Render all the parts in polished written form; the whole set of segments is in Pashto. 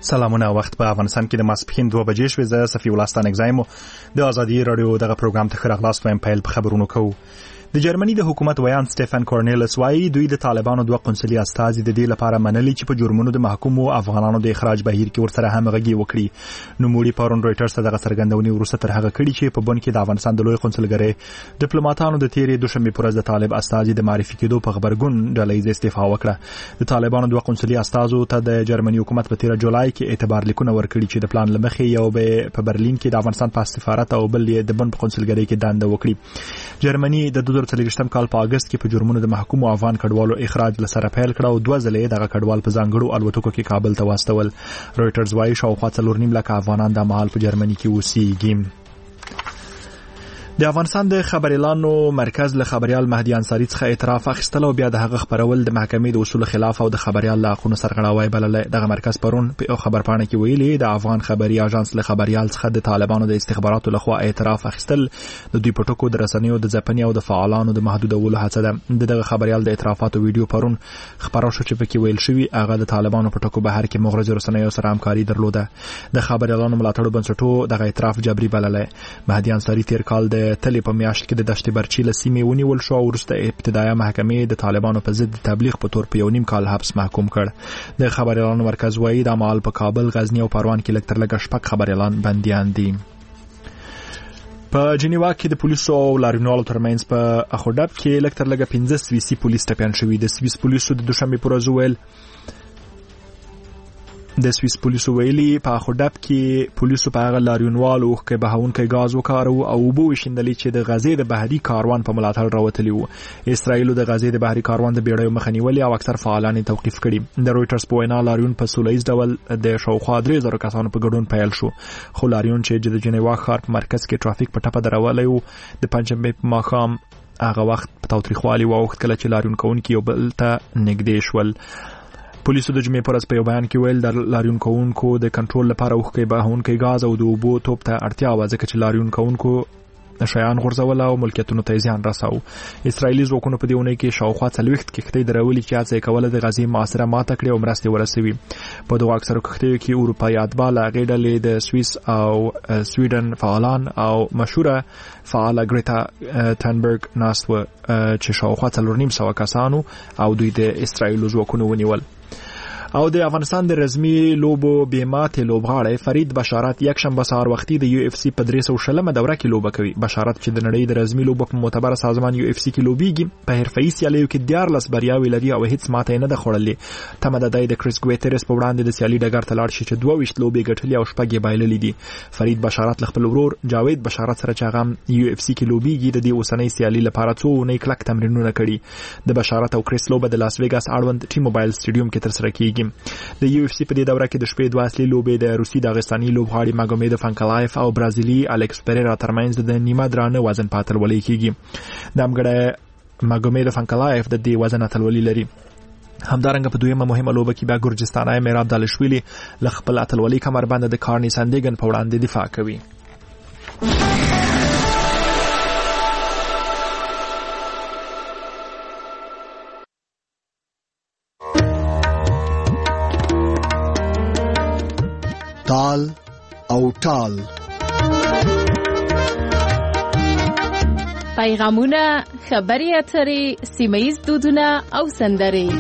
سلامونه. وخت په افغانستان کې د ماسپښین 2 بجې شوې. زه صفي الله ستانکزایم د ازادي رادیو دغه پروګرام ته خراغلاس وایم. پیل په خبرونو کوو. د جرمني د حکومت ویان سټيفن کورنیلس وايي دوی د طالبانو 2 قونسلي استازي د دې لپاره منلي چې په جرمونو د محکومو افغانانو د اخراج بهیر کې ورسره همغږي وکړي. نوموړي پرون رويټرز ته دغه څرګندونې وروسته تر هغه کړي چې په بن کې د افغانستان د لوی قونسلګرۍ ډیپلوماټانو د تیرې دوشنبه پر ورځ د طالب استازي د معرفي کېدو په خبرګون ډلې استعفا وکړه. د طالبانو 2 قونسلي استازو ته د جرمني حکومت په 13 جولای کې اعتبار لیکونه ورکړي چې د پلان لمخې یو به په برلین کې د افغانستان په سفارت او بل یې د بن په قونسلګرۍ کې دنده وکړي. جرمني د 2023 کال په اگست کې په جرمونو د محکومو افغان کډوالو اخراج لسره پیل کړ او 2 ځله دغه کډوال په ځانګړو الوتکو کې کابل ته واستول. رويټرز وايي شاوخوا 4.5 لک افغانان د مهال په جرمني کې اوسېږي. د افغانستان د خبريالانو مرکز له خبريال مهدي انصاري څخه اعتراف اخیستل او بیا د هغه خبرول د محکمې د اصول خلاف او د خبريال له حقوقو سرغړاوی بلل. دغه مرکز پرون په خبرپاڼه کې ویلي د افغان خبري اژانس له خبريال څخه د طالبانو د استخباراتو لخوا اعتراف اخیستل د دوی په ټکو د رسنیو د ځپنې او د فعالانو د محدودولو هڅه ده. دغه خبريال د اعترافاتو ویډیو پرون خبرو شو چې پکې ویل شوی هغه د طالبانو په ټکو بهر کې مغرض رسنیو سره همکاري درلوده. د خبريالانو ملاتړو بنسټو دغه اعتراف جبري بلل. مهدي انصاري تیر کال د تلې په میاشت کې د دشت برچی له سیمې ونیول شو او وروسته ابتدایي محکمې د طالبانو په ضد تبلیغ په تور په 1.5 کال حبس محکوم کړ. د خبريالانو مرکز وايي د عمل په کابل، غزنی او پروان کې لکتر لګ شپږ خبريالان بنديان دي. په جنیوا کې د پولیسو او لاریونوالو ترمنځ په اخوډب کې لکتر لګ 15 سویسي پولیس ټپيان شوي. د سویس پولیسو د دوشنبه پر ورځ ویل د سویس پولیسو ویلي په اخوډب کې پولیسو په هغه لاریونوالو کې بهاونکي غاز وکارو او وبو وشندلې چې د غزې د بحري کاروان په ملاتړ راوتلی وو. اسرائیل د غزې د بحري کاروان د بیړیو مخنیولي او اکثر فعالان توقیف کړي. د رويټرز په وینا لاریون په سولهییز ډول د شاوخوا 3000 کسانو په ګډون پیل شو. خو لاریون چې د جنیوا ښار په مرکز کې ټرافیک په ټپه درولای وو د پنځمبه په ماښام هغه وخت په تاوتریخوالي واوښت کله چې لاریون کوونکي یو بل ته نږدې شول. پولیسو د جمعې پر ورځ په یو بیان کې ویل د لاریون کوونکو د کنټرول لپاره وښکي بهونکي غاز او د اوبو توپ ته اړتیا و ځکه چې لاریون کوونکو شیان غورځول او ملکیتونو ته زیان رساو. اسرایلی ځواکونو په دې ونې کې شاوخوا 40 کښتۍ درولې چې هڅه کوله د غزې معاصره ماته کړې او مرستې ورسوي. په دغه اکثرو کښتیو کې اروپایي اتباع له غېډلې د سویس او سویډن فعالان او مشهوره فعال ګریتا تنبرګ ناست و چې شاوخوا 4.5 کسانو او دوی د اسرایل ځواکونو ونیول. او د افغانستان د رسمي لوبو بیمات لوبغاړی فرید بشارت یک شنبه سهار وختي د یو اف سی په 300 دوره کې لوبه کوي. بشارت چې د نړۍ د رسمي لوبو په معتبر سازمان یو اف سی کې لوبيږي په حرفه‌ای سیالیو کې 14 بریاوې لري او هیڅ ماته نه ده خوړلې. تمه ده د کریس ګویترس په وړاندې د سیالي ډګر ته لاړ شي چې 22 لوبې ګټلې او شپږ یې بایللې دي. فرید بشارت خپل ورور جاوید بشارت سره چې هغه یو اف سی کې لوبيږي د دې اوسنۍ سیالي لپاره څو نه کلک تمرینونه کړي. د بشارت او کریس لوبه د لاس ویګاس اړوند ټي موبایل سټیډیوم کې ترسره کیږي. د یو اف سی په دې دوره کې د شپې 2 اصلي لوبې د روسي داغستاني لوبغاړي ماګومید فانکلایف او برازیلي الکس پیریرا ترمنځ د نیمه درانه وزن په اتلولۍ کېږي. د امګړه ماګومید فانکلایف د دې وزن اتلولۍ لري. همدارنګه په دویمه مهمه لوبه کې بیا ګورجستاني میراب دالشویلی ل خپل اتلولۍ کمربند د کارني سندګن په وړاندې دفاع کوي. تال او ټال پیغامونه، خبري اترې، سیمه‌ییز دودونه او سندرې.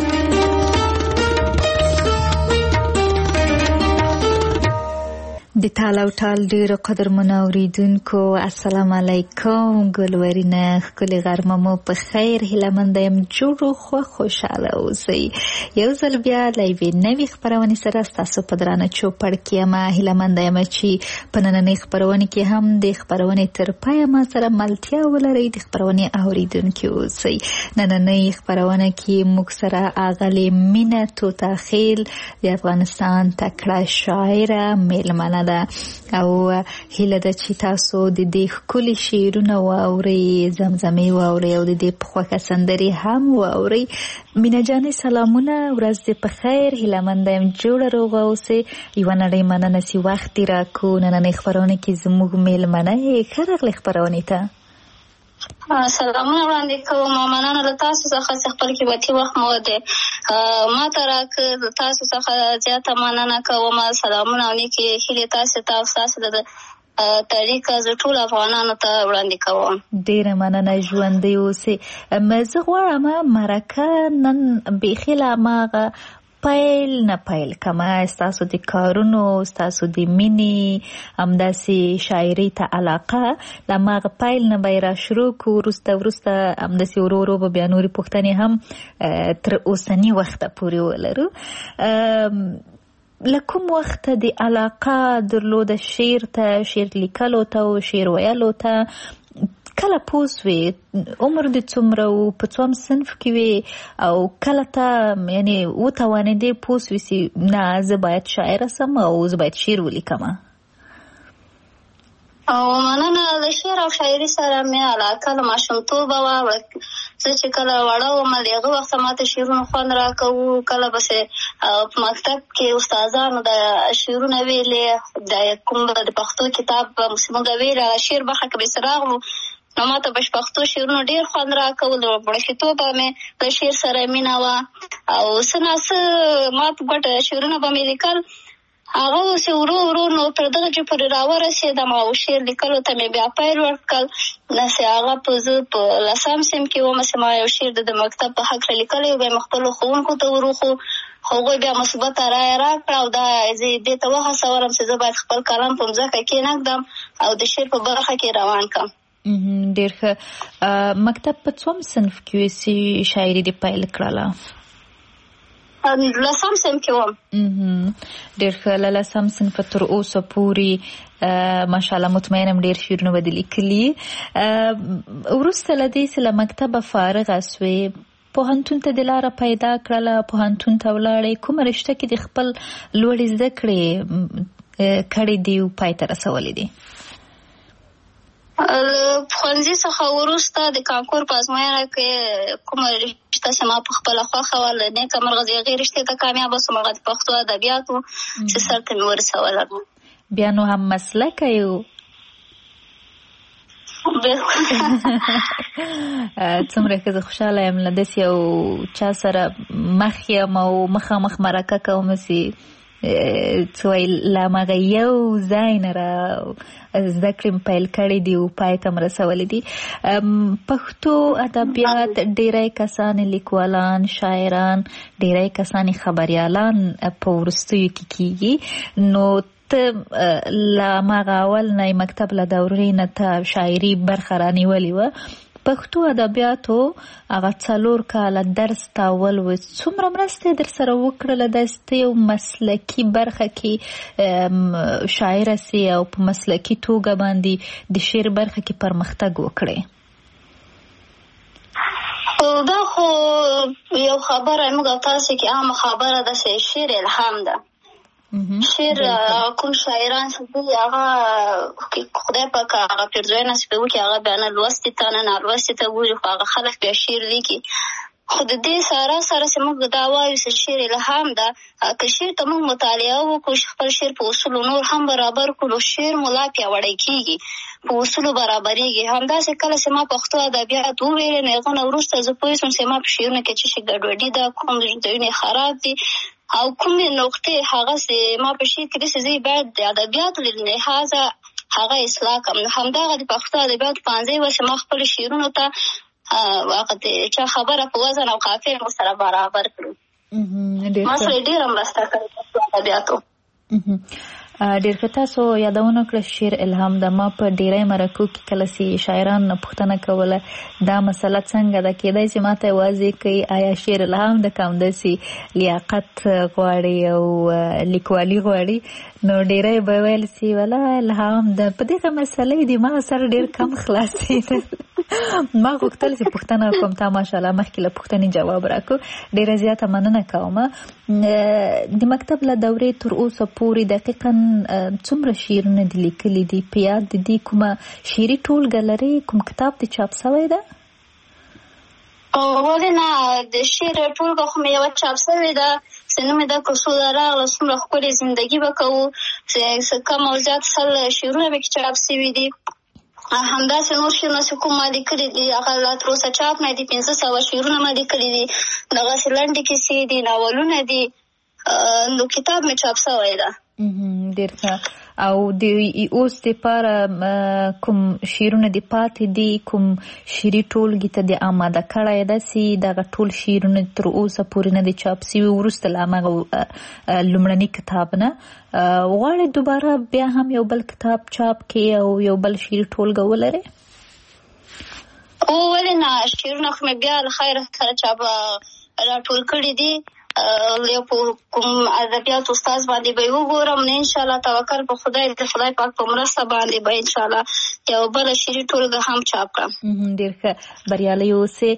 د تال او ټال ډیرو قدرمنو اوریدونکو السلام علیکم. ګلورینه ښکلې غرمه مو په خیر. هیله یم جوړ خو خوشاله اوسئ. یو ځل بیا له یوې نوې خپرونې سره ستاسو په درانه چوپړ کې یم. هیله یم چې په نننۍ خپرونې کې هم د خپرونې تر پایه ما سره ملتیا ولرئ. د خپرونې اوریدونکي اوسئ. نننۍ خپرونه کې موږ سره اغلې مینه توتا خیل د افغانستان تکړه شاعره میلمنه او هیله ده چې تاسو د دې ښکلي شعرونه واورئ، زمزمې واورئ او د دې په خوښه سندرې هم واورئ. مینه جانې سلامونه، ورځ دې په خیر. هیله یم جوړه روغه اوسئ. یوه نړۍ مننه چې وخت دې راکړو. نننۍ خپرونه کې زموږ میلمنه یې ښه راغلې خپرونې ته. سلامونه وړاندې کوم. مننه له تاسو څخه چې خپل قیمتي وخت مو د ما ته راکړ. تاسو څخه زیاته مننه کوم. سلامونه او نیکې هیلې تاسو ته او ستاسو د طریقه زه ټول افغانانو ته وړاندې کوم. ډیره مننه ژوندی اوسئ. زه غواړم مرکه نن بیخي له هماغه پیل نه پیل کما ستاسو د کارونو ستاسو د مینې همداسې شاعري ته علاقه له هماغه پیل نه به را شروع کړو. وروسته همداسې ورو ورو به بیا نورې پوښتنې هم تر اوسني وخته پورې ولرو. له کوم وخته د علاقه درلوده شعر ته، شعر لیکلو ته او شعر ویلو ته؟ کله پوسوي عمر د څومره او په څوم صنف کې وي او کله ته یعنی وتوانېدې پوسوي چې نه زه باید شاعره سم او زه باید شعر ولیکم؟ او مننه. د شعر او شاعري سره مې علاقه له ماشومتوبه وه. زه چې کله وړه وم د هغه وخت ماته شعرونه خوند راکوو. کله بسې په مکتب کې استادانو د شعرونه ویلې، د کوم د پښتو کتاب موږ ویل شعر برخه کې به راغلو نو ماته په پښتو شعرونه ډېر خوند راکول. د وړکتوبه مې د شعر سره مینه وه او څه ناڅه ما په ګډه شعرونه به مې لیکل. هغه اوس ورو ورو نو تر دغه چې پورې راورسېدم او شعر لیکلو ته مې بیا پیل ورکړل. داسې هغه زه په 10م صنف کې وم چې ما یو شعر د مکتب په هکله لیکلی و. بیا مې خپلو ښوونکو ته وروښو. هغوی بیا مثبته رایه راکړه او دا زه دې ته وهڅولم چې زه باید خپل قلم په مځکه کېنږدم او د شعر په برخه کې روان کړم. ډېر ښه. مکتب په څوم صنف کې وې چې شاعري دې پیل کړله؟ 10م صنف کې وم. ډېر ښه. له 10م صنفه تر اوسه پورې ماشاءالله مطمئنم ډېر شعرونه به دې لیکلي. وروسته له دې چې له مکتبه فارغه سوې پوهنتون ته دې لاره پیدا کړله، پوهنتون ته ولاړې، کومه رشته کې دې خپل لوړې زده کړې کړې دي او پای ته رسولې دي؟ ښوونځي څخه وروسته د کانکور په ازموینه کې کومه رشته چې ما په خپله خوښه وه نیکه مرغه د هغې رشتې ته کامیابه سوم. هغه د پښتو ادبیاتو چې سر ته مې ورسوله. بیا نو هم مسلکه یو؟ څومره که زه خوشحاله یم له داسې یو چا سره مخ یم او مخامخ مرکه کوم چې څه وایي له هماغه یو ځای نه را زده کړې پیل کړې دي او پای ته م رسولې دي. پښتو ادبیات ډېری کسان لیکوالان، شاعران، ډېری کسان خبریالان په وروستیو کې کېږي. نو ته له هماغه اول نه مکتب له دورې نه ته شاعري برخه رانیولې وه. پښتو ادبیاتو هغه 4 کاله درس تاول و. څومره مرسته در سره وکړله داسې ته یو مسلکي برخه کې شاعره سي او په مسلکي توګه باندې د شعر برخه کې پرمختګ وکړې؟ دا خو یو خبره موږ تاسو کې عامه خبره ده چې شعر الهام ده. شعر کوم شاعران چې دوی هغه خدای پاک هغه پېرزوینه چې به وکړي هغه بیا نه لوستي ته نه نالوستي ته ګوري خو هغه خلک بیا شعر لیکي. خو د دې سره چې موږ دا وایو چې شعر الهام ده، که شعر ته موږ مطالعه وکړو چې خپل شعر په اصولو نور هم برابر کړو شعر مو لا پیاوړی کېږي، په اصولو برابرېږي. همداسې کله چې ما پښتو ادبیات وویلې نو هغه نه وروسته زه پوه شوم چې ما په شعرونو کې څه شي ګډوډي ده، کوم ځایونه خراب دي او کومې نقطې هغه چې ما په شعر کې داسې ځای باید د ادبیاتو له لحاظه هغه اصلاح کړم. همدغه د پښتو ادبیاتو پانځای وه چې ما خپلو شعرونو ته هغه د چا خبره په وزن او قافیې مو سره برابر کړو. ما سره ډېره مرسته کړې پښتو ادبیاتو. ډېر ښه. تاسو یادونه کړه شعر الهام ده. ما په ډېری مرکو کې کله چې شاعران پوښتنه کوله دا مسله څنګه ده، کېدای چې ما ته یوازې کوي آیا شعر الهام ده که همداسې لیاقت غواړي او لیکوالي غواړي. نو ډېری به ویل چې ولا الهام ده. په دغه مسله د ما سره ډېر کم خلاصېدل. ما غوښتل چې پوښتنه کوم. تا ماشاءالله مخکې له پوښتنې جواب راکړو. ډېره زیاته مننه کوم. د مکتب له دورې تر اوسه پورې دقیقاً څومره شعرونه دي لیکلي دي؟ په یاد دي کومه شعري ټولګه لري؟ کوم کتاب دې چاپ سوی ده؟ ولې نه، د شعر ټولګه خو مې یوه چاپ سوې ده چې نوم یې ده کوڅو ده راغله څومره ښکلې زندګي به کوو، چې کم او زیات 100 شعرونه مې کې چاپ سوي دي. همداسې نور شعرونه چې کوم ما لیکلي دي هغه لا تر اوسه چاپ نه دي. 500 شعرونه ما لیکلي دي، دغسې لنډې کیسې دي، ناولونه دي، نو کتاب مې چاپ شوی ده. ډېر ښه. او د اوس دپاره کوم شعرونه دې پاتې دي، کوم شعري ټولګي ته دې آماده کړی داسې دغه ټول شعرونه تر اوسه پورې نه دي چاپ سوي، وروسته له همغه لومړني کتاب نه غواړې دوباره بیا هم یو بل کتاب چاپ کړې او یو بل شعري ټولګه ولرې؟ ولې نه، شعرونه خو مې بیا له خیره سره چاپ راټول کړي دي. یو په کوم ادبیات استاد باندې به وګورم، نه انشاءالله توکل په خدای، د خدای پاک په مرسته باندې به انشاءالله یو بل شعري ټولګه هم چاپ کړم. ډېر ښه، بریالۍ اوسې.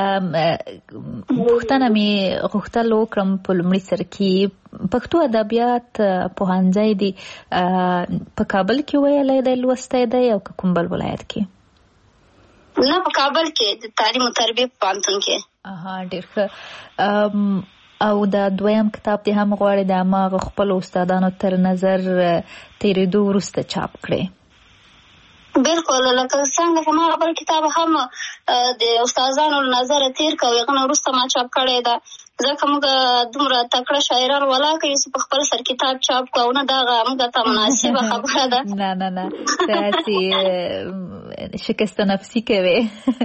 پوښتنه مې غوښتل وکړم په لومړي سر کې، پښتو ادبیات پوهنځی دی په کابل کې ویلی دی لوستی دی او که کوم بل ولایت کې؟ نه، په کابل کې د تعلیم او تربیې په پوهنتون کې. ډېر ښه. او دا دویم کتاب دې هم غواړې د هماغه خپلو استادانو تر نظر تېرېدو وروسته چاپ کړې؟ بلکل، لکه څنګه چې ما بل کتاب هم د استادانو له نظره تېر کړ، هغه نه وروسته ما چاپ کړی ده، ځکه موږ دومره تکړه شاعران ولاکه یو چې په خپل سر کتاب چاپ کړو، او نه دغه موږ ته مناسبه خبره ده. نه داسې شکست نفسي کوې.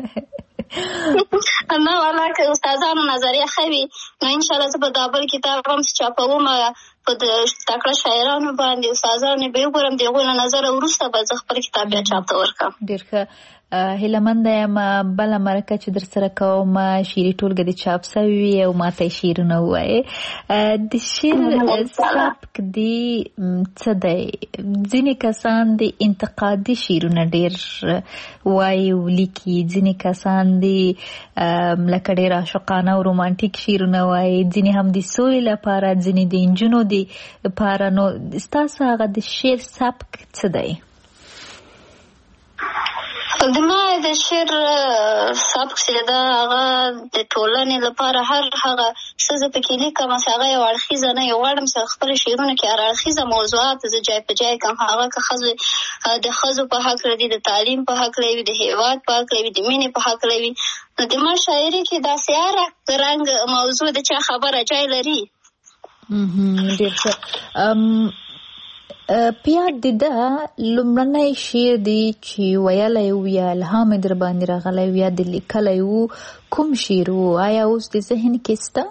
نه والله، که استادانو نظریه ښه وي نو انشاءالله زه به دا بل کتاب هم چاپوم، په د تکړه شاعرانو باندې استادانو به وګورم، د هغوی له نظره وروسته به زه خپل کتاب بیا چاپ ته ورکړم. ډېر ښه. هیله منده یم بله مرکه چې در سره کوم شعري ټولګه دې چاپ سوي وي او ما ته یې شعرونه ووایې. د شعر سبک دې څه دی؟ ځینې کسان د انتقادي شعرونه ډېر وایي او لیکي، ځینې کسان دې لکه ډېر عاشقانه او رومانټیک شعرونه وایي، ځینې هم د سولې لپاره، ځینې د نجونو دپاره. نو ستاسو هغه د شعر سبک څه دی؟ د ما د شعر سبک چې ده هغه د ټولنې لپاره هر هغه څه زه پکې لیکم چې هغه یو اړخیزه نه، یو غواړم چې خپلو شعرونو کې هر اړخیزه موضوعات زه جای په جای کړم، هغه که د ښځو په هکله دي، د تعلیم په هکله وي، د هېواد په هکله وي، د مینې په هکله وي. نو د ما شاعري کې داسې هر رنګ موضوع د چا خبره جای لري. ډېر ښه. پیاد د ده لومړنی شعر دی چې ویلی و یا الهام یې در باندې راغلی و یا د لیکلی و، کوم شعر و؟ آیا اوس د ذهن کې شته؟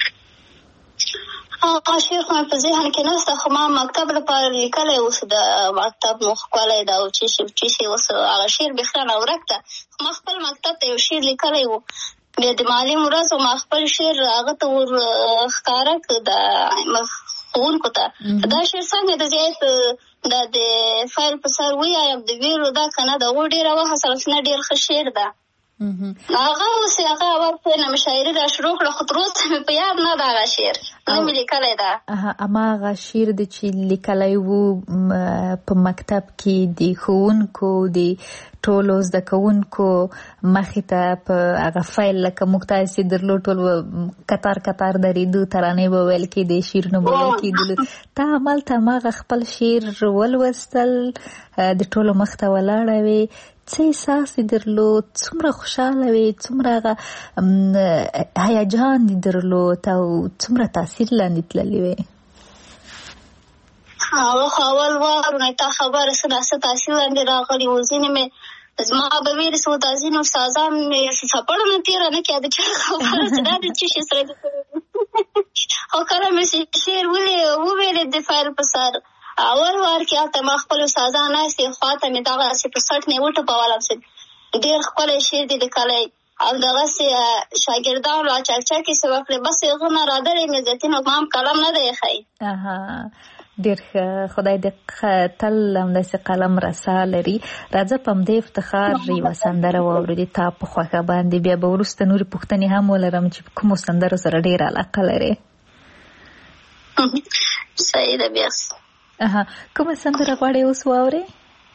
هغه شعر خو مې په ذهن کې نشته، خو ما مکتب لپاره لیکلی اوس د مکتب مو ښکلی ده او چیشي اوس هغه شعر بېخیانه ورک ده. ما خپل مکتب ته یو شعر لیکلی و، بیا د معلم ورځ ما خپل شعر هغه ته ور ښکاره کړ د ښوونکو ته. دا شعر څنګه د زیات د فایل په سر ویایم د ویلو دا که نه د هغو ډېره وهڅول چې نه ډېر ښه شعر ده. هغه اوس هغه نه مې شاعري را شروع کړه، خو تر اوسه مې په یاد نه ده هغه شعر، نه مې لیکلی ده. هماغه شعر دی چې لیکلی و په مکتب کې د ښوونکو د ټولو زده کوونکو مخې ته په هغه فایل لکه موږ تاسې درلود ټول کتار کتار درېدو، ترانې به ویل کېدې، شعرونه به ویل کېدلو. ته همالته هماغه خپل شعر ولوستل، د ټولو مخ ته ولاړه وې، څه احساس یې درلود؟ څومره خوشحاله وې؟ څومره هغه هیجان یې درلود او څومره تاثیر لاندې تللې وې؟ هغه خو اول وارونه تا خبره څه څه تاثیر لاندې راغلي و. ځینې مې زما به ویلې څه دا ځینې استادان مې څپړو نه تېره نه کړه د چا خبره چې دا د څه شي سره او کله مې شعر وویلې د فایل په سر اول وار کې هلته ما خپل استادان ناستې خواته مې دغسې په سټ نه وټپولم چې ډېر ښکلی شعر دې لیکلی او دغسې شاګردانو را چکچکې څه وکړې، بس هغه نه رادلې مې زیتین ما هم قلم نه دی ایښی. ډېر ښه، خدای دې تل همداسې قلم رسا لري. راځه په همدې افتخار یوه سندره واورو د تا په خوښه باندې، بیا به وروسته نورې پوښتنې هم ولرم چې کومو سندرو سره ډېره علاقه لرې. صحیح ده. بیا کومه سندره غواړې اوس واورې؟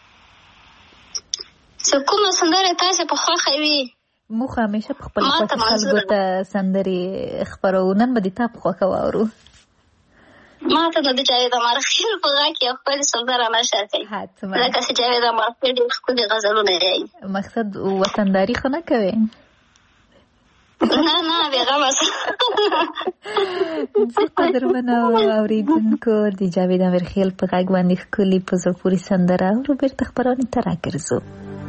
چې کومه سندره تاسې په خوښه وي. موږ همیشه په خپل خوښه خلکو ته سندرې خپروو، نن به د تا په خوښه واورو. ما ته د جاوید امارخیل په غږ کې خپل سندره نشر کوي لکه چې جاوید امارخیل ډېر ښکلي غزلونه یې مقصد وطنداري خو نه کوي نه بېغمه زه قدرمنو اورېدونکو د جاوید امارخیل په غږ باندې ښکلي په زړه پورې سندره اورو بېرته خپرونې ته راګرځو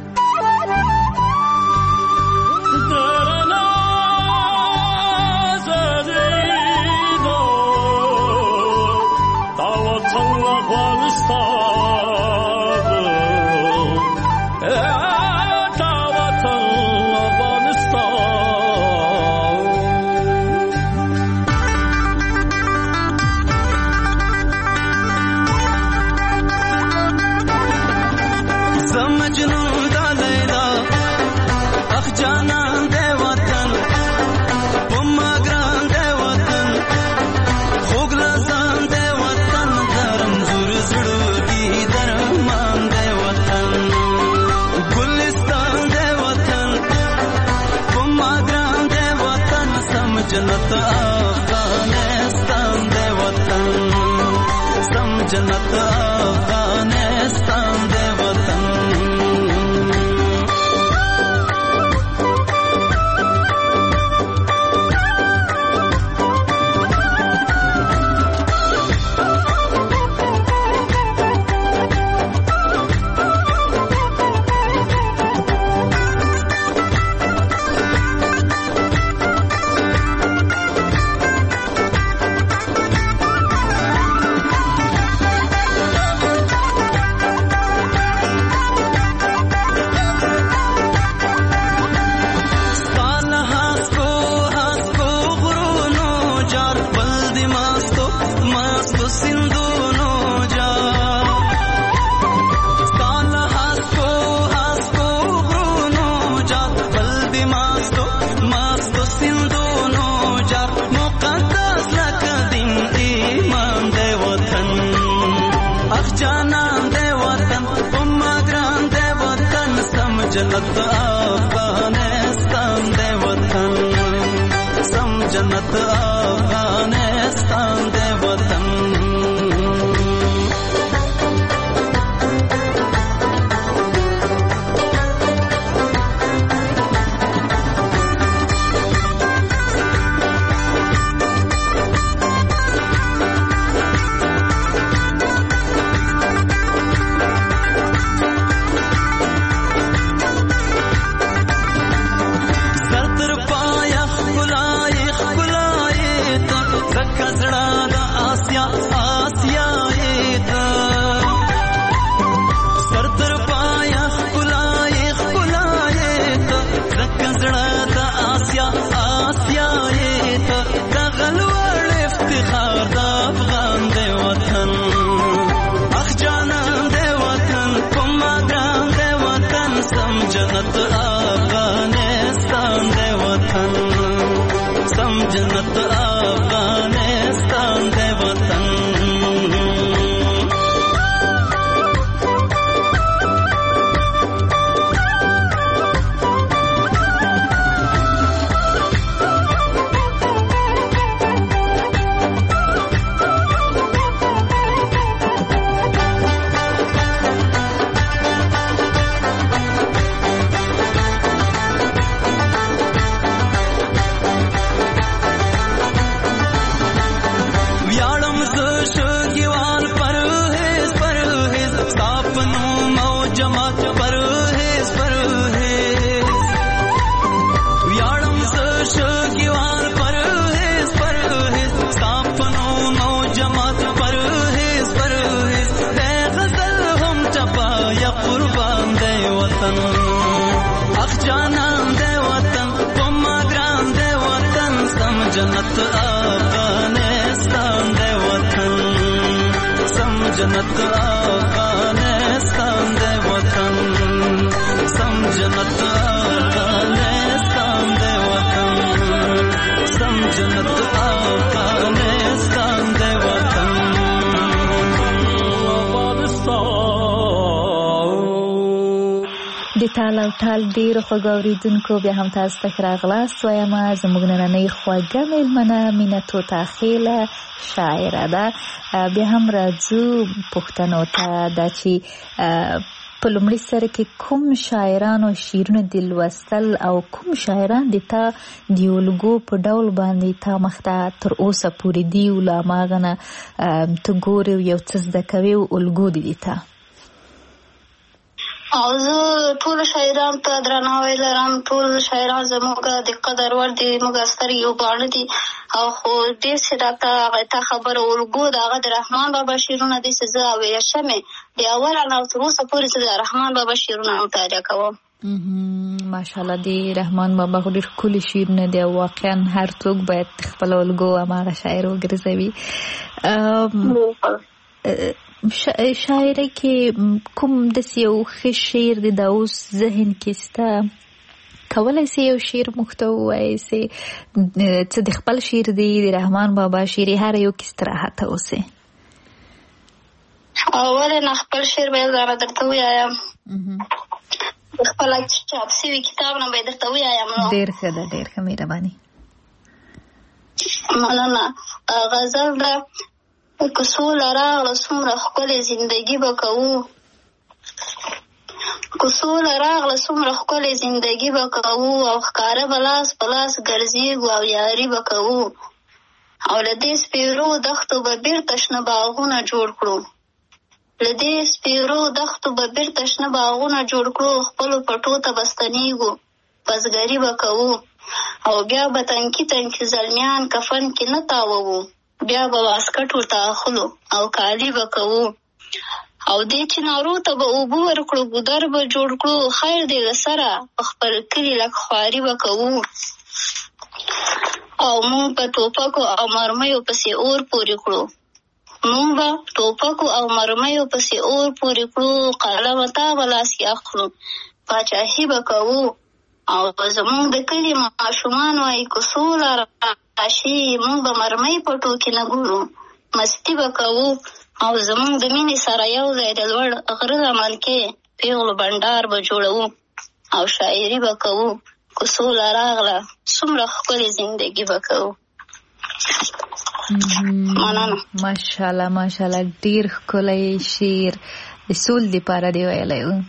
जन्नत अफगानिस्तान दे वतन सम जन्नत अफगानिस्तान दे वतन जन्नत अफगानिस्तान दे वतन सम जन्नत अफगानिस्तान दे वतन जन्नत अफगानिस्तान दे वतन सम जन्नत अफगानिस्तान दे वतन जन्नत अफगानिस्तान दे वतन सम जन्नत अफगानिस्तान दे वतन सम जन्नत अफगानिस्तान दे वतन सम जन्नत अफगानिस्तान दे वतन د تال او ټال ډیرو خوږو اوریدونکو بیا هم تاسو ته راغلاست وایم. زموږ نننۍ خوږه میلمنه مینه طوطا خیله شاعره ده. بیا هم راځو پوښتنو ته دا چې په لومړي سر کې کوم شاعرانو شعرونه د لوستل او کوم شاعران د تا د الګو په ډول باندې تا مخته تر اوسه پورې دی او لا ماغه نه ته ګورې یو څه زده کوې او الګو دي تا؟ او زه ټول شاعران ته درناوی لرم. ټول شاعران زموږ د قدر وړ دي، موږ سترګې وباڼه دي. او خو ډېر چې راته هغه ته خبره الګو د هغه د رحمان بابا شعرونه دي چې زه اویه شمې د اوله نه تر اوسه پورې زه د رحمان بابا شعرونه مطالعه کوم. ماشاءالله د رحمان بابا خو ډېر ښکلي شعرونه دي او واقعا هر څوک باید خپل الګو هماغه شاعر وګرځوي. شاعرۍ کې کوم داسې یو ښه شعر دی دا اوس ذهن کې سته؟ کولی سې یو شعر موږ ته ووایې چې څه د خپل شعر دی د رحمان بابا شعر هر یو کې استراحت اوسې؟ ولې نه، خپل شعر به زه درته ووایم. د خپل چاپ شوي کتاب نه به درته ووایم. ډېر ښه ده، ډېر ښه، مهرباني. مننه. غزل ده: که سوله راغله څومره ښکلې زندګي به کوو، که سوله راغله څومره ښکلې زندګي به کوو، او ښکاره به لاس په لاس ګرځېږو او یاري به کوو، او له دې سپېرو دښتو به بیرته شنه باغونه جوړ کړو، له دې سپېرو دښتو به بیرته شنه باغونه جوړ کړو، خپلو پټو ته به ستنېږو بزګري به کوو، او بیا به تنکي تنکي زلمیان کفن کې نه تاووو، بیا به واسکټ ورته اخلو او کالي به کوو، او دې چنارو ته به اوبه ورکړو، ګودر به جوړ کړو، خیر دې له سره په خپل کلي لږ خواري به کوو، او موږ به ټوپکو او مرمیو پسې اور پورې کړو، موږ به ټوپکو او مرمیو پسې اور پورې کړو، قلم تا به لاس کې اخلو، پاچاهي به کوو، او زموږ د کلي ماشومان وایي که سوله راشي موږ به مرمۍ په ټوکې نه ګورو، مستي به کوو، او زموږ د مینې سره یو ځای د لوړ غره لمن کې پیغلو بنډار به جوړوو، او شاعري به کوو، که سوله راغله څومره ښکلې زندګي به کوو. مننه. ماشاءالله ماشاءالله، ډېر ښکلی شعر د سول دپاره دی ویلی و.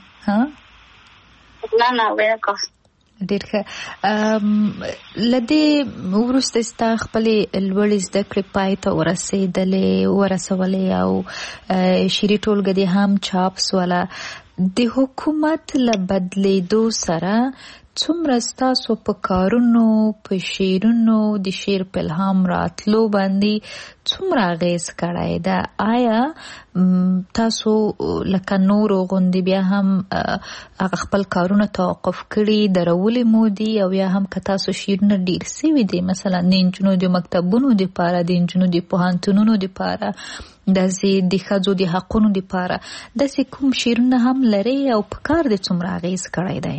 نه ویلکه ډېر ښه. له دې وروسته ستا خپلې لوړې زده کړې پای ته ورسولې او شعري ټولګه دې هم چاپ سوله. د حکومت له بدلېدو سره څومره ستاسو په کارونو، په شعرونو د شعر په الهام راتلو باندې څومره اغېز کړی ده؟ آیا تاسو لکه نورو غوندې بیا هم هغه خپل کارونه توقف کړي درولې مو دي، او یا هم که تاسو شعرونه ډېر سوي دي مثلا د نجونو د مکتبونو دپاره، د نجونو د پوهنتونونو دپاره، داسې د ښځو د حقونو دپاره داسې کوم شعرونه هم لرئ او په کار دې څومره اغېز کړی دی؟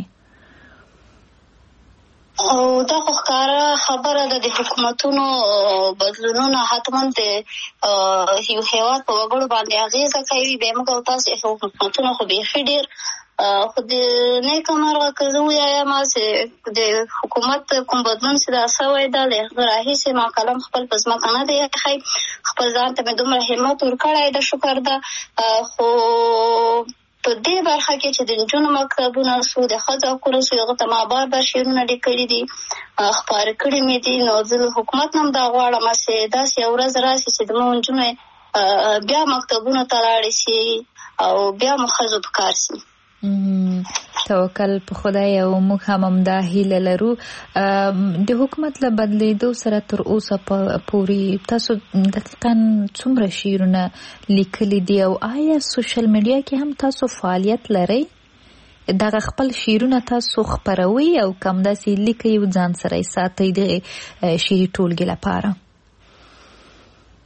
او دا خو ښکاره خبره ده، د حکومتونو بدلونونه حتما د یو هېواد په وګړو باندې اغېزه کوي. بیا موږ او تاسې حکومتونه خو بیخي ډېر خو د نیکه مرغه که زه ووایم چې د حکومت کوم بدلون چې دا سوی ده له هغه راهیسې ما قلم خپل په ځمکه نه دی ایښی، خپل ځان ته مې دومره همت ورکړی ده، شکر ده. خو په دې برخه کې چې د نجونو مکتبونه سو، د ښځو حقونه سو، هغه ته ما بار شعرونه لیکلي دي، خپاره کړي مې دي. نو زه حکومت نه هم دا غواړم چې داسې یو ورځ راشي چې زموږ نجونې بیا مکتبونو ته لاړې شي او بیا مو ښځو په کار شي. توکل په خدای، او موږ هم همدا هیله لرو. د حکومت له بدلېدو سره تر اوسه پورې تاسو دقیقاً څومره شعرونه لیکلي دي، او آیا سوشل میډیا کې هم تاسو فعالیت لرئ؟ دغه خپل شعرونه تاسو خپروئ او کم داسې لیکئ او ځان سره یې ساتئ د شعري ټولګې لپاره؟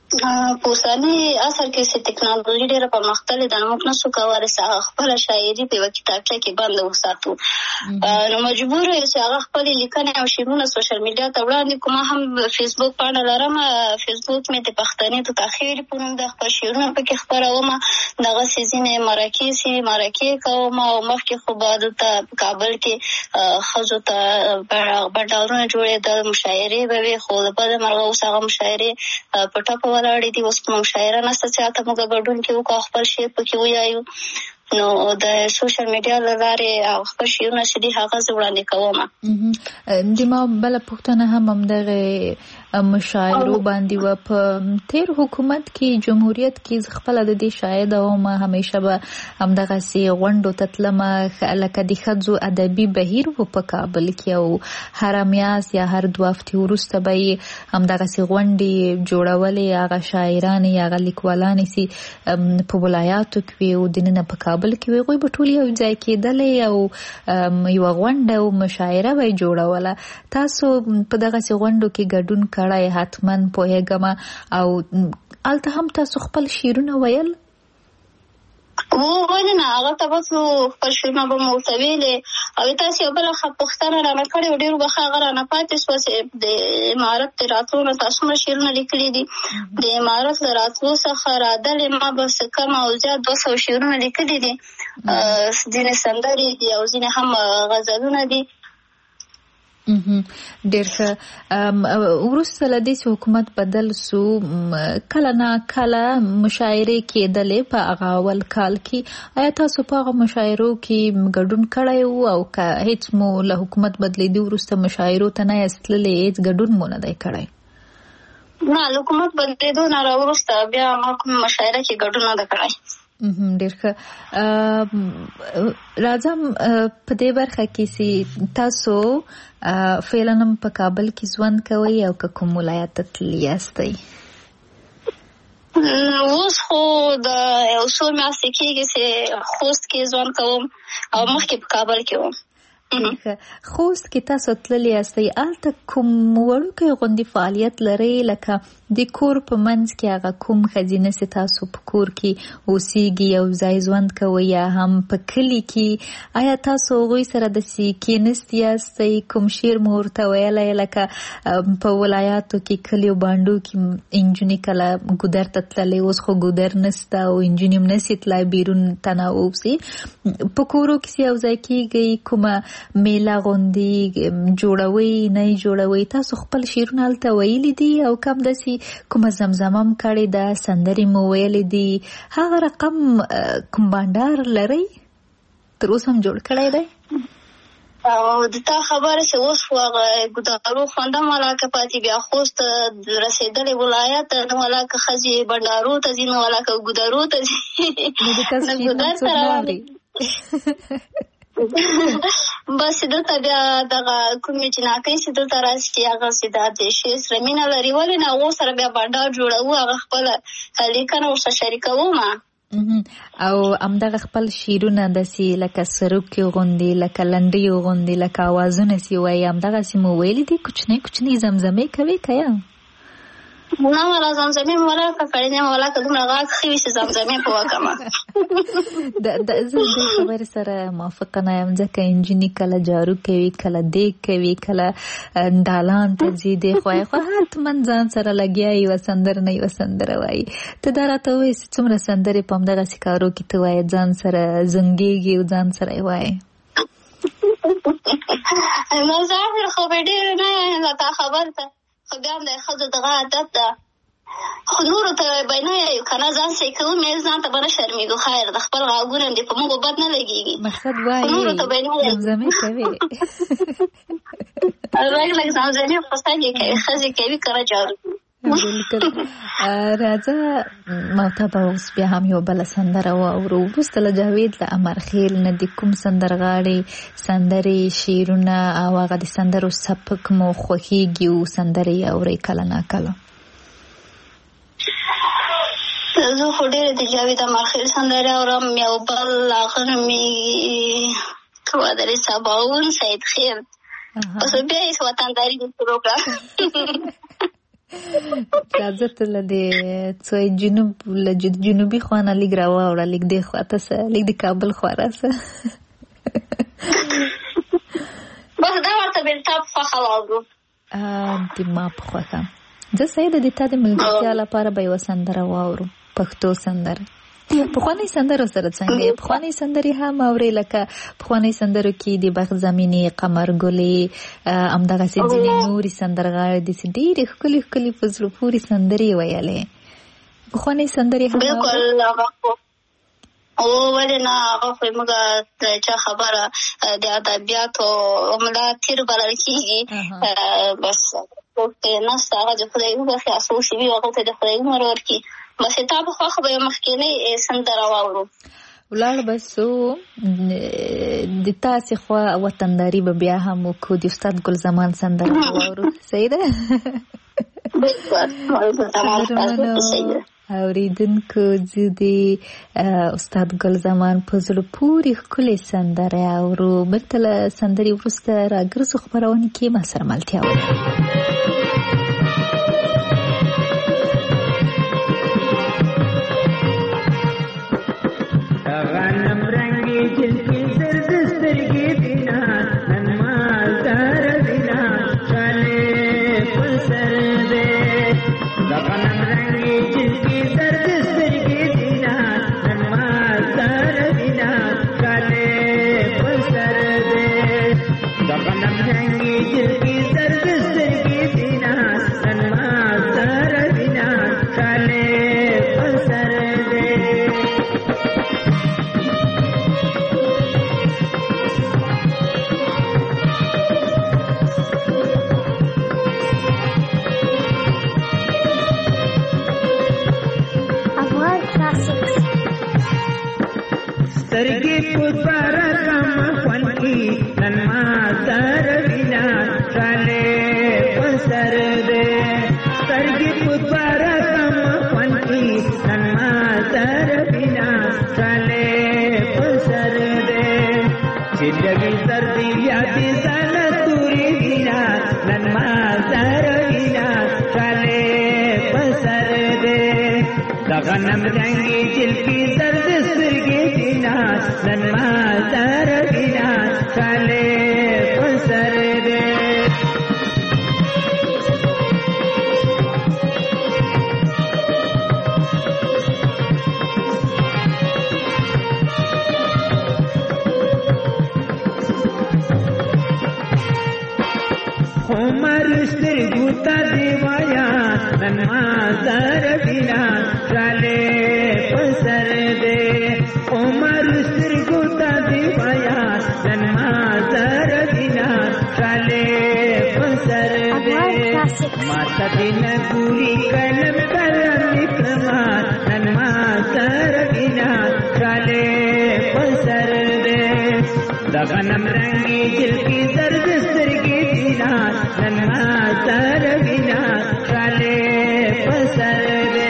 په اوسني عصر کې چې ټکنالوژي ډېره پرمختللې ده، نو موږ نشو کولی چې خپله شاعري په یوه کتابچه کې بنده وساتو. نو مجبور یو چې هغه خپلې لیکنې او شعرونه سوشل میډیا ته وړاندې کړو. ما هم فیسبوک پاڼه لرم، فیسبوک مې د پښتنې تخیل په نوم د خپل شعرونه پکې خپروم. دغسې ځینې مرکې کوم، او مخکې خو به دلته په کابل کې ښځو ته بنډارونه جوړېدل، مشاعرې به وي، خو د بده مرغه اوس هغه مشاعرې په ټپه ولاړې دي. اوس مشاعره نشته چې هلته موږ ګډون کې وکړو، خپل شعر پکې ویایو. نو د سوشل میډیا له لارې خپل شعرونه چې دي هغه زه وړاندې کوم. د ما بله پوښتنه هم همدغې مشاعرو باندې وه. په تیر حکومت کې جمهوریت کې زه خپله د دې شاهده وم، همیشه به همدغسې غونډو ته تلمه، لکه د ښځو ادبي بهیر و په کابل کې، او هره میاشت یا هر 2 هفتې وروسته به یې همدغسې غونډې جوړولې. هغه شاعرانې هغه لیکوالانې چې په ولایاتو کې وي او دننه په کابل کې وي، هغوی به ټول یو ځای کېدلې او یوه غونډه او مشاعره به یې جوړوله. تاسو په دغسې غونډو کې ګډون کړی حتما پوهېږم، او هلته هم تاسو خپل شعرونه ویل؟ ولې نه، هغه ته به خپل شعرونه به مو ورته ویلې. او تاسو یو بله پوښتنه رانه کړې وه، ډېرو به ښه هغه رانه پاتې شوه چې د امارت د راتلو نه تاسو څومره شعرونه لیکلي دي. د امارت له راتلو څخه رادلې ما به څه کم او زیات 200 شعرونه لیکلي دي. ځینې سندرې دي او ځینې هم غزلونه دي. ډېر ښه. وروسته له دې چې حکومت بدل سو، کله نه کله مشاعرې کېدلې په هغه اول کال کې. آیا تاسو په هغه مشاعرو کې ګډون کړی و، او که هیڅ مو له حکومت بدلېدو وروسته مشاعرو ته نه یاست تللې، هیڅ ګډون مو نه دی کړی؟ نه، له حکومت بدلېدو نه راوروسته بیا ما کوم مشاعره کې ګډون نه دی کړی. ډېر ښه. راځم په دې برخه کې چې تاسو فعلا هم په کابل کې ژوند کوئ، او که کوم ولایت ته تللي یاستئ؟ اوس خو د یو څو میاشتې کېږي چې خوست کې ژوند کوم، او مخکې په کابل کې وم. خوست کې تاسو تللي یاستئ، هلته کوم وړوکی غوندې فعالیت لرئ، لکه د کور په منځ کې هغه کوم ښځینه چې تاسو په کور کې اوسېږي، یو ځای ژوند کوئ، یا هم په کلي کې؟ آیا تاسو هغوی سره داسې کېنستي یاستئ؟ کوم شعر مو ورته ویلی؟ لکه په ولایاتو کې کلیو بانډو کې نجونې کله ګودر ته تللی، اوس خو ګودر نسته او نجونې هم نسي تلای بیرون تناوب سي. په کورو کې یو ځای کېږئ، کومه میله غوندې جوړوي نه جوړوي؟ تاسو خپل شعرونه هلته ویلي دي، او کم داسې کومه زمزمه هم کړې ده، سندرې مو ویلې دي، هغه رقم کوم بانډار لرئ تر اوسه هم جوړ کړی دی؟ او د تا خبره چې اوس خو هغه ګودارو خوند هم ولاکه پاتې، بیا خوست رسېدلې ولایت نه ولاکه ښځې بنډارو ته ځي، نه ولاکه ګودارو ته ځي. نو د تاسو شعرونه څوک نه اوري؟ بس دلته بیا دغه کومې جناکۍ چې دلته راشي، هغه چې د شعر سره مینه لري، ولې نه هغو سره بیا بانډار جوړوو، هغه خپله لیکنه ورسره شریکوم. او همدغه خپل شعرونه داسې لکه سروکې غوندې، لکه لنډیو غوندې، لکه اوازونه چې وایي، همدغسې مو ویلي دي؟ کوچنۍ کوچنۍ زمزمې کوي که یا؟ نه والا زمزمې مولاکه کړې نه، مولاکه دومره غاښ ښه وي چې زمزمې په وکړم. زه دې خبرې سره موافقه نه یم، ځکه نجونې کله جارو کوي، کله دیګ کوي، کله دالان ته ځي، دی خوا خو حتما ځان سره لګیا یوه سندره نه یوه سندره وایي. ته دا راته ووایې چې څومره سندرې په همدغسې کارو کې ته وایې، ځان سره زنګېږي او ځان سره یې وایې؟ مزاح خو به ډېر نه یم، تا خبر ته خو بیا هم د ښځو دغه عادت ده، خو نورو ته به نه یایو که نه، ځان سې کوو مې ځان ته به نه شرمېږو، خیر د خپل غږونه دې په موږ بد نه لګېږي. مقصد وایي زمزمې کوي، لږ لږ زمزمې خو څنګه کوي، ښځې کوي که نه جارو. راځه محتبه، اوس بیا هم یو بله سندره واورو. وروسته له جاوید له امرخیل نه د کوم سندرغاړي سندرې، شعرونه او هغه د سندرو سبک مو خوښېږي او سندرې اورئ کله نا کله؟ زه خو ډېرې د جاوید امرخیل سندرې اورم. یو بل هغه نومېږي کوادرې سباون سید خیر، اوس بیا هېڅ وطنداري د پروګرام راځه ته له دې جنوبي خوانا لږ راواوړه، لږ دې خواته څه، لږ د کابل خوا راسه. بس دا ورته بېلتا په خوښه واورو. د ما په خوښه. زه سیده د تا د ملګرتیا لپاره به یوه سندره واورو، پښتو سندره. پخوانۍ سندرو سره څنګه؟ پخوانۍ سندرې هم اورې؟ لکه پخوانۍ سندرو کې د بخت زمینې، قمر ګلې، همدغسې ځینې نورې سندرغاړې داسې ډېرې ښکلې ښکلې په زړه پورې سندرې ویلې. پخوانۍ سندرې هم بالکل او ولې نه، هغه خو موږ د چا خبره د ادبیاتو ملا تیر بلل کېږي. بس نسته هغه د خدای وبخښي، افسوس وي هغه ته د خدای عمر ورکړي. بس تا په خوښه به یو مخکینۍ سندره واورو. ولاړ به سو د تاسې خوا وطنداري به بیا هم وکړو، د استاد ګل زمان سندره واورو. صحیح ده؟ اوریدونکو زه د استاد ګل زمان په زړه پورې ښکلې سندره اورو. بېرته له سندرې وروسته راګرځو خپرونې کې ما سره ملتیا وکړو. غنم رنگی جلکی زرد سترگی دینا نمازدار دینا شاله پسر دے. غنم رنگی جلکی زرد سترگی دینا نمازدار دینا شاله پسر دے. غنم رنگی جلکی زرد سترگی دینا نمازدار دینا شاله پسر دے. سترګې په بارا کما خون کی نمازدار وینا شاله پسر دے. سترګې په بارا کما خون کی نمازدار وینا شاله پسر دے. چلوي سردی یادې زال توري وینا نمازدار وینا شاله پسر دے. غنم رنگی جلکی زرد سترگی دینا نمازدار دینا شاله پسر دے. عمر سترگو تا دیوایا نمازدار دینا شاله پسر دے. عمر سترگو تا دیوایا نمازدار دینا شاله پسر دے. ماتا دین گوری کلم کلم نکما نمازدار دینا شاله پسر دے. غنم رنگی جلکی زرد سترگی دینا نمازدار دینا شاله پسر دے.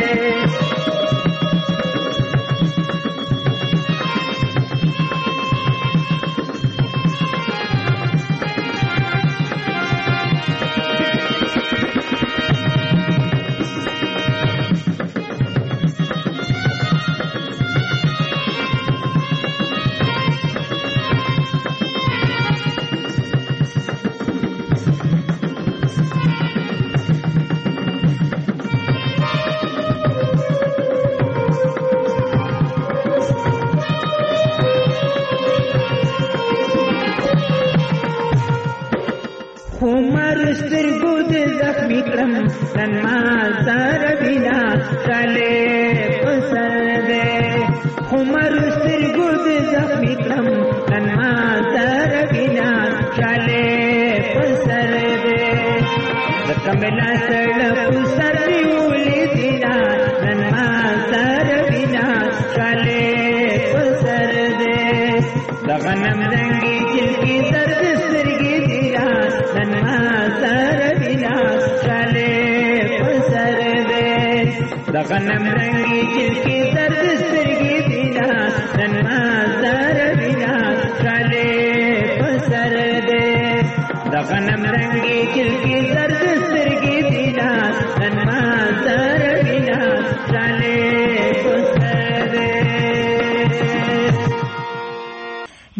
عمر سترګو دې زخمي کړم نمازدار دینا شاله پسر دے. عمر سترګو دې زخمي کړم نمازدار دینا شاله پسر دے. کملا سړ پسر دیولې دینا نمازدار دینا شاله پسر دے. غنم رنگی جلکی زرد سترګې دینا نمازدار دینا شاله پسر دے. غنم رنگی جلکی زرد سترګې دینا نمازدار دینا شاله پسر دے. غنم رنگی جلکی زرد سترګې دینا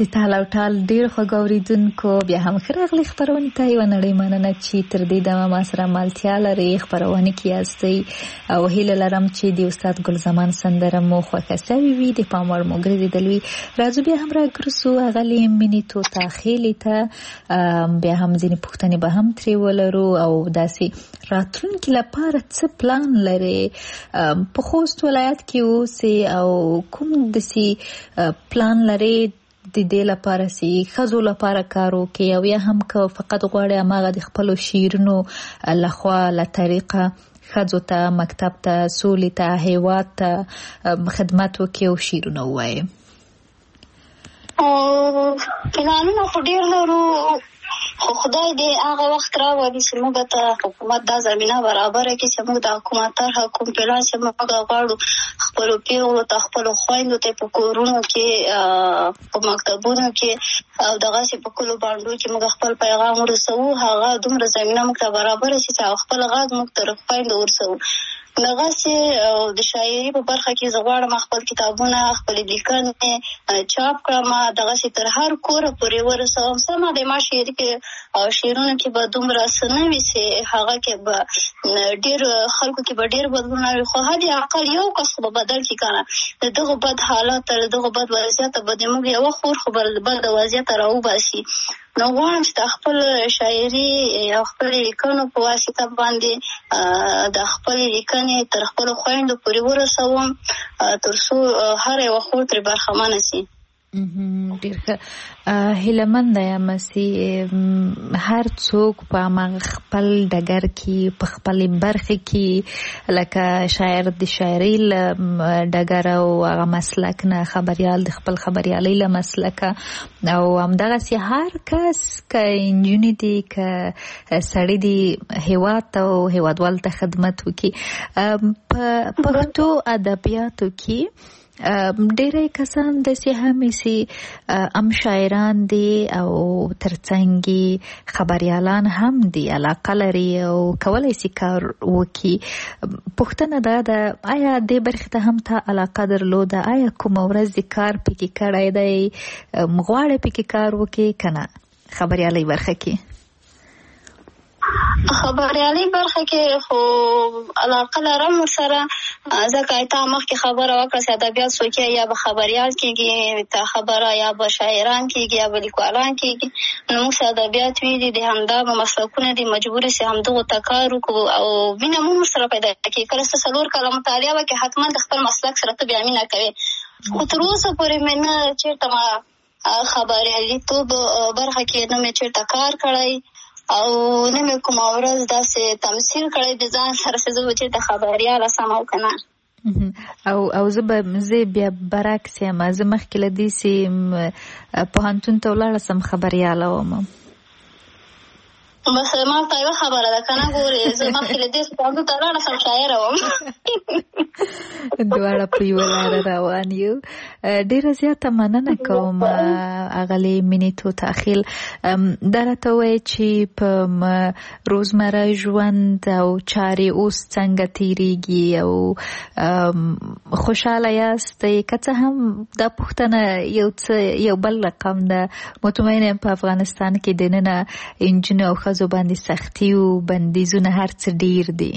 د تال او ټال ډېر خوږ اورېدونکو بیا هم ښه راغلئ خپرونې ته. یوه نړۍ مننه چې تر دې دمه ما سره ملتیا لرئ خپرونې کې یاستئ او هیله لرم چې د استاد ګل زمان سندره مو خوښه سوې وي، د پام وړ مو ګرځېدل وي. راځو بیا هم راګرځو اغلې مینې توته خېلې ته، بیا هم ځینې پوښتنې به هم ترې ولرو او داسې راتلونکي لپاره څه پلان لرئ؟ په خوست ولایت کې اوسئ او کوم داسې پلان لرئ د دې لپاره چې ښځو لپاره کار وکړي او یا هم که فقط غواړئ هماغه د خپلو شعرونو لخوا له طریقه ښځو ته، مکتب ته، سولې ته، هیواد ته خدمت وکړي او شعرونه ووایي؟ پلانونه خو ډېر لرو، خو خدای دې هغه وخت راولي چې موږ ته حکومت دا زمینه برابره کړي چې موږ د حکومت طرحه کوم پلان چې موږ غواړو خپلو پیغلو ته، خپلو خویندو ته په کورونو کې، په مکتبونو کې او دغسې په کلو بانډو کې موږ خپل پیغام ورسوو، هغه دومره زمینه موږ ته برابره شي چې خپل غږ موږ تر خویندو ورسوو. دغسې د شاعري په برخه کې زه غواړم خپل کتابونه، خپلې لیکنې چاپ کړم، دغسې تر هر کوره پورې ورسوم. سمه د ما شعري کې شعرونه کې به دومره څه نه وي چې هغه کې به ډېر خلکو کې به ډېر بدلون وي، خو حدې اقل یو کس خو به بدل کړي که نه. د دغو بد حالات، د دغو بد وضعیته به د موږ یوه خور خو به بد وضعیته راوباسي. نو غواړم چې د خپل شاعري او خپل لیکنو په واسطه باندې د خپل لیکنې تر خپلو خویندو پورې ورسوم تر څو هر یوه خور ترې برخمنه سي. ډېر ښه. هیلهمنده یم چې هر څوک په هماغه خپل ډګر کې، په خپلې برخې کې، لکه شاعر د شاعرۍ له ډګره او هغه مسلک نه، خبریال د خپل خبریالۍ له مسلکه، او همدغسې هر کس که نجونې دي که سړي دي هیواد ته او هیوادوالو ته خدمت وکړي. په پښتو ادبیاتو کې ډېری کسان داسې هم چې هم شاعران دي او ترڅنګ خبریالان هم دي، علاقه لري او کولی شي کار وکړي. پوښتنه دا ده آیا دې برخې ته هم ته علاقه درلوده؟ آیا کومه ورځ دې کار پکې کړی دی؟ غواړې پکې کار وکړې که نه خبریالۍ برخه کې؟ خبریالۍ برخه کې خو علاقه لرم ورسره، ځکه تا مخکې خبره وکړه چې ادبیات څوک یا به خبریال کېږي، ته خبره یا به شاعران کېږي یا به لیکوالان کېږي. نو موږ چې ادبیات ویلي د همدغه مسلکونه دي، مجبور چې همدغو ته کار وکړو او مینه مو ورسره پیدا کړي. کله چې 4 کاله مطالعه وکړې حتما د خپل مسلک سره ته بیا مینه کوې. خو تر اوسه پورې مې نه چېرته خبریالیتوب برخه کې نه مې چېرته کار کړی او نه مې کومه ورځ داسې تمثیل کړی د ځان سره چې زه به چېرته خبریاله سم او که نه. او زه بیا برعکس یم، زه مخکې له دې چې پوهنتون ته ولاړه سم خبریاله وم. بس ما ته یوه خبره ده که نه ګورې، زه مخکې له دې چې پوهنتون ته ولاړه سم شاعره وم. دواړه په یوه لاره روان یو. ډېره زیاته مننه کوم اغلې مینې توته خېل. دا راته ووایه چې په روزمره ژوند او چارې اوس څنګه تېرېږي او خوشحاله یاستئ؟ که څه هم دا پوښتنه یو بل رقم ده، مطمئنه یم په افغانستان کې دننه نجونو او ښځو باندې سختي او بندیزونه هر څه ډېر دي.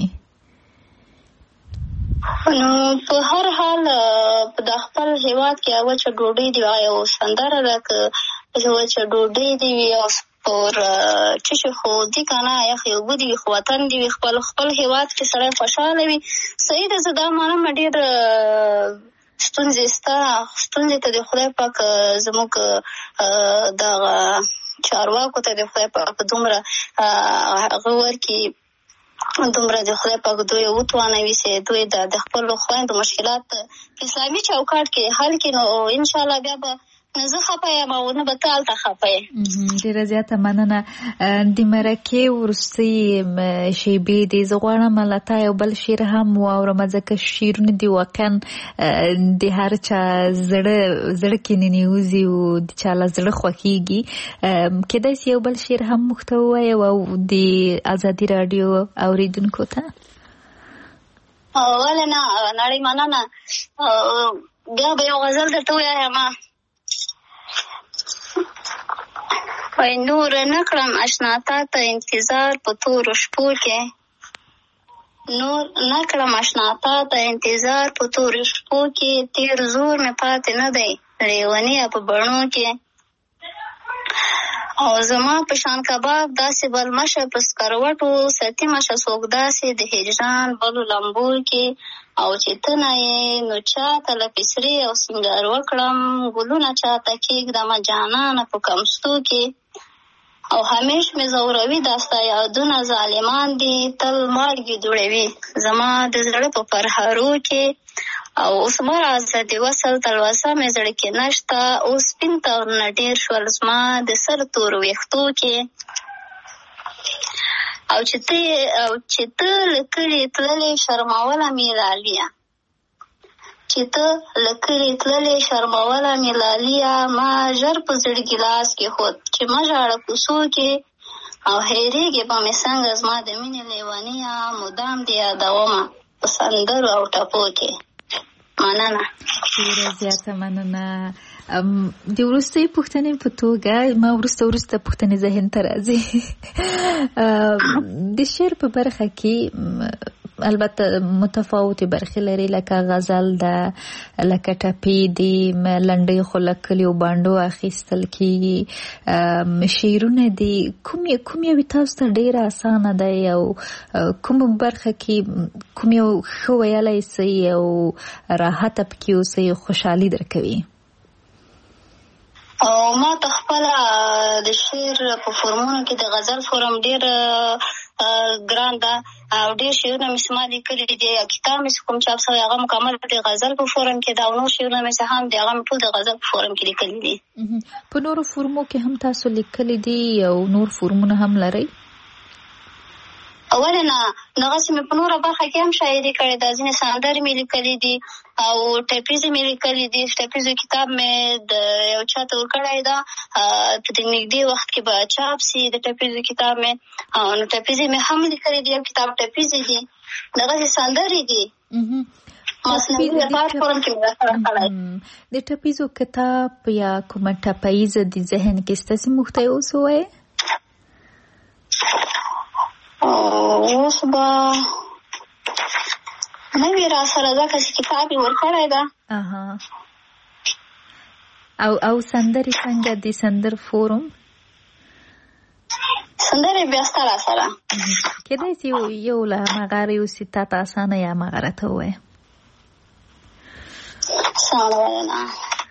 نو په هر حال د خپل هیواد کې وچه ډوډۍ دی، یو سندره ده که وچه ډوډۍ دی وي او پر چشي خو دي که نه یخ یو بو دي وي، خو وطن دی وي، خپل هیواد کې سړی خوشحاله وي. صحیح ده، زه دا منم ډېر ستونزې شته، ستونزې ته د خدای پاک زموږ دغه چارواکو ته د خدای پاک دومره هغه ورکړي، دومره د خدای پاک دوی وتوانوي چې دوی د خپلو خویندو مشکلات په اسلامي چوکاټ کې حل کړي. نو انشاءالله بیا به نه زه خفه یم او نه به ته هلته خفه یې. ډېره زیاته مننه. د مرکې وروستۍ شیبې دي، زه غواړم له تا یو بل شعر هم واورم، ځکه شعرونه دي واقعا د هر چا زړه کې ننوځي او د چا له زړه خوښېږي. کیدای شي یو بل شعر هم موږ ته ووایې او د ازادي راډیو اورېدونکو ته؟ ولې نه، نړۍ مننه. بیا به یو غزل درته ووایم. وای نور نکړم اشنا تا ته انتظار په تورو شپو کې، نور نکړم اشنا تا ته انتظار په تورو شپو کې، تیر زور مې پاتې نه دی لیونی په بڼو کې. او زما په شان کباب داسې بل مشه په سکروټو، ستی مشه څوک داسې د هجران بلو لمبو کې. او چې ته نه یې نو چاته له پسرې او سینګار وکړم، ګلونه چاته کېږدمه جانانه په کمستو کې. او همیش مې زوروي داستا یادونه ظالمان دي، تل مالګې دوړوي زما د زړه په پرهارو کې. او اوس مرازه د وصل تلوسه مې زړه کې نشته، اوس سپین تورونه ډېر شول زما د سر تورو ویښتو کې. او چې ته له کلي تللې شرموله مې لاليه، چې ته له کلي تللې شرموله مې لاليه، ما ژر په زړه ګیلاس کې خود چې ما ژاړه کوڅو کې. او هېرېږي به مې څنګه زما د مینې لیونیه، مدام دې یادومه په سندرو او ټپو کې. مننه. ډېره زیاته مننه. د وروستۍ پوښتنې په توګه ما وروسته پوښتنې ذهن ته راځي. د شعر په برخه کې البته متفاوتې برخې لري، لکه غزل ده، لکه ټپې دي، لنډۍ خو له کلیو بانډو اخیستل کېږي، شعرونه دي. کوم یو تاسو ته ډېره اسانه دی او کوم برخه کې کوم یو ښه ویلی سئ او راحته پکې اوسئ او خوشحالي درکوي؟ او ما ته خپله د شعر په فورمونو کې د غزل فورم ډېر ګران ده او ډېر شعرونه مې ما لیکلي دي. کتاب مې کوم چاپ شوی هغه مکمل د غزل په فورم کې ده، او نور شعرونه مې هم دي هغه مې ټول د غزل په فورم کې لیکلي دي. په نورو فورمو کې هم تاسو لیکلي دي او نور فورمونه هم لرئ؟ ولې نه، دغسې مې په نوره برخه کې هم شاعري کړې ده، ځینې سندرې مې لیکلي دي او ټپیزې مې لیکلي دي. ټپیزو کتاب مې د یو چا ته ورکړی ده، په دې نږدې وخت کې به چاپ سي د ټپیزو کتاب مې. نو ټپیزې مې هم لیکلي دي، یو کتاب ټپیزې دي، دغسې سندرې دي. د ټپیزو کتاب یا کومه ټپیزه د ذهن کې ستاسې موږ ته یې اوس ووایئ؟ اوس به نه وي را سره، ځکه چې کتاب یې ورکړی ده. او سندرې څنګه د سندر فورم؟ سندرې بیا ستا را سره کېدای شي یو له هماغه یوسي تا ته اسانه یا هماغه راته ووایه. سمه وینا.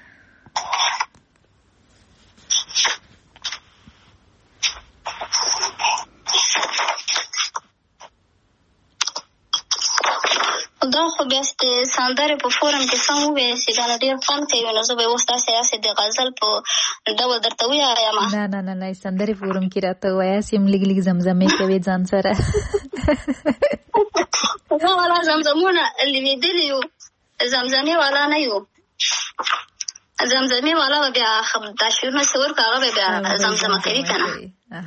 دا خو بیا د سندرې په فورم کې سم وویل شي، دا نو ډېر خوند کوي. نو زه به اوس داسې د غزل په ډول درته ووایم. نه سندرې فورم کې راته ووایاست، یم لږ زمزمې کوي ځان سره. زه والا زمزمونه لوېدلي یو، زمزمې والا نه یو. زمزمې والا به بیا دا شعرونه چې ورکړو هغه به بیا زمزمه کوي که نه.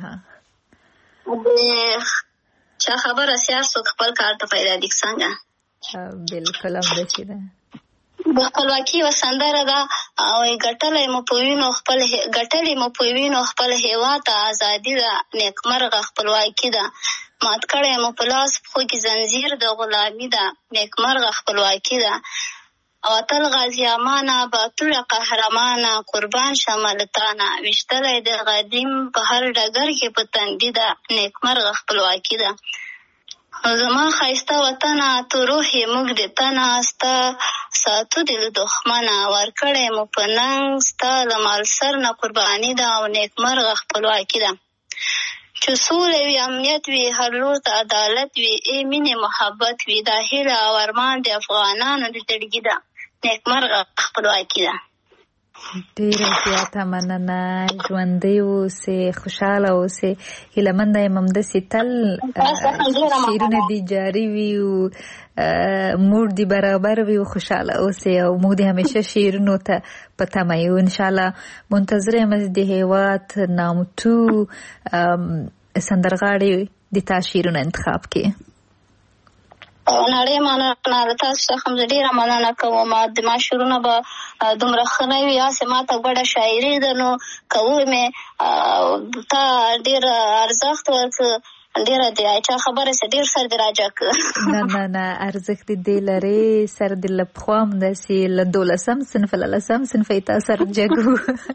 چا خبره سیار څوک خپل کار ته پیدا دي څنګه. بالکل همداسې ده. د خپلواکي یوه سندره ده او ګټلې مو په وینو خپل هېواد ته ازادي ده، نیکمرغه خپلواکي ده، مات کړی مو په لاس پښو کې زنځیر د غلامي ده، نیکمرغه خپلواکي ده. او تل غازي امانه باتوړه قهرمانه، قربان شمه له تانه، ویشتلی د قدیم په هر ډګر کې په تندي ده، نیکمرغه خپلواکي ده. زما ښایسته وطنه تو روح یې موږ د تنه، ستا ساتو دې له دښمنه، ورکړی مو په ننګ ستا له مال سر نه قرباني ده او نیکمرغه خپلواکي ده. چې سوله وي، امنیت وي، هر لور ته عدالت وي، ای مینې محبت وي، دا هیله او ارمان د افغانانو د زړګي ده، نیکمرغه خپلواکي ده. ډېره زیاته مننه. ژوندی اوسئ، خوشحاله اوسئ. هیلهمنده یم همداسې تل شعرونه دې جاري وي او موډ دې برابر وي او خوشحاله اوسئ او موږ دې همیشه شعرونو ته په تمه یو. انشاءالله منتظره یم د هېواد نامتو سندرغاړي د تا شعرونه انتخاب کړي. نړۍ مننه تاسو څخه ډېره مننه کوم. د معاشرونه به دومره ښه نه وي، هسې ما ته ګډه شاعري ده، نو که ومې تا ډېر ارزښت ورکړه، ډېره د چا خبره سه ډېر سر دې راجع کړه. نه ارزښت دې لري، سر دې له پخوا همداسې له 12 صنف له 10 صنف یې تا سر جګو.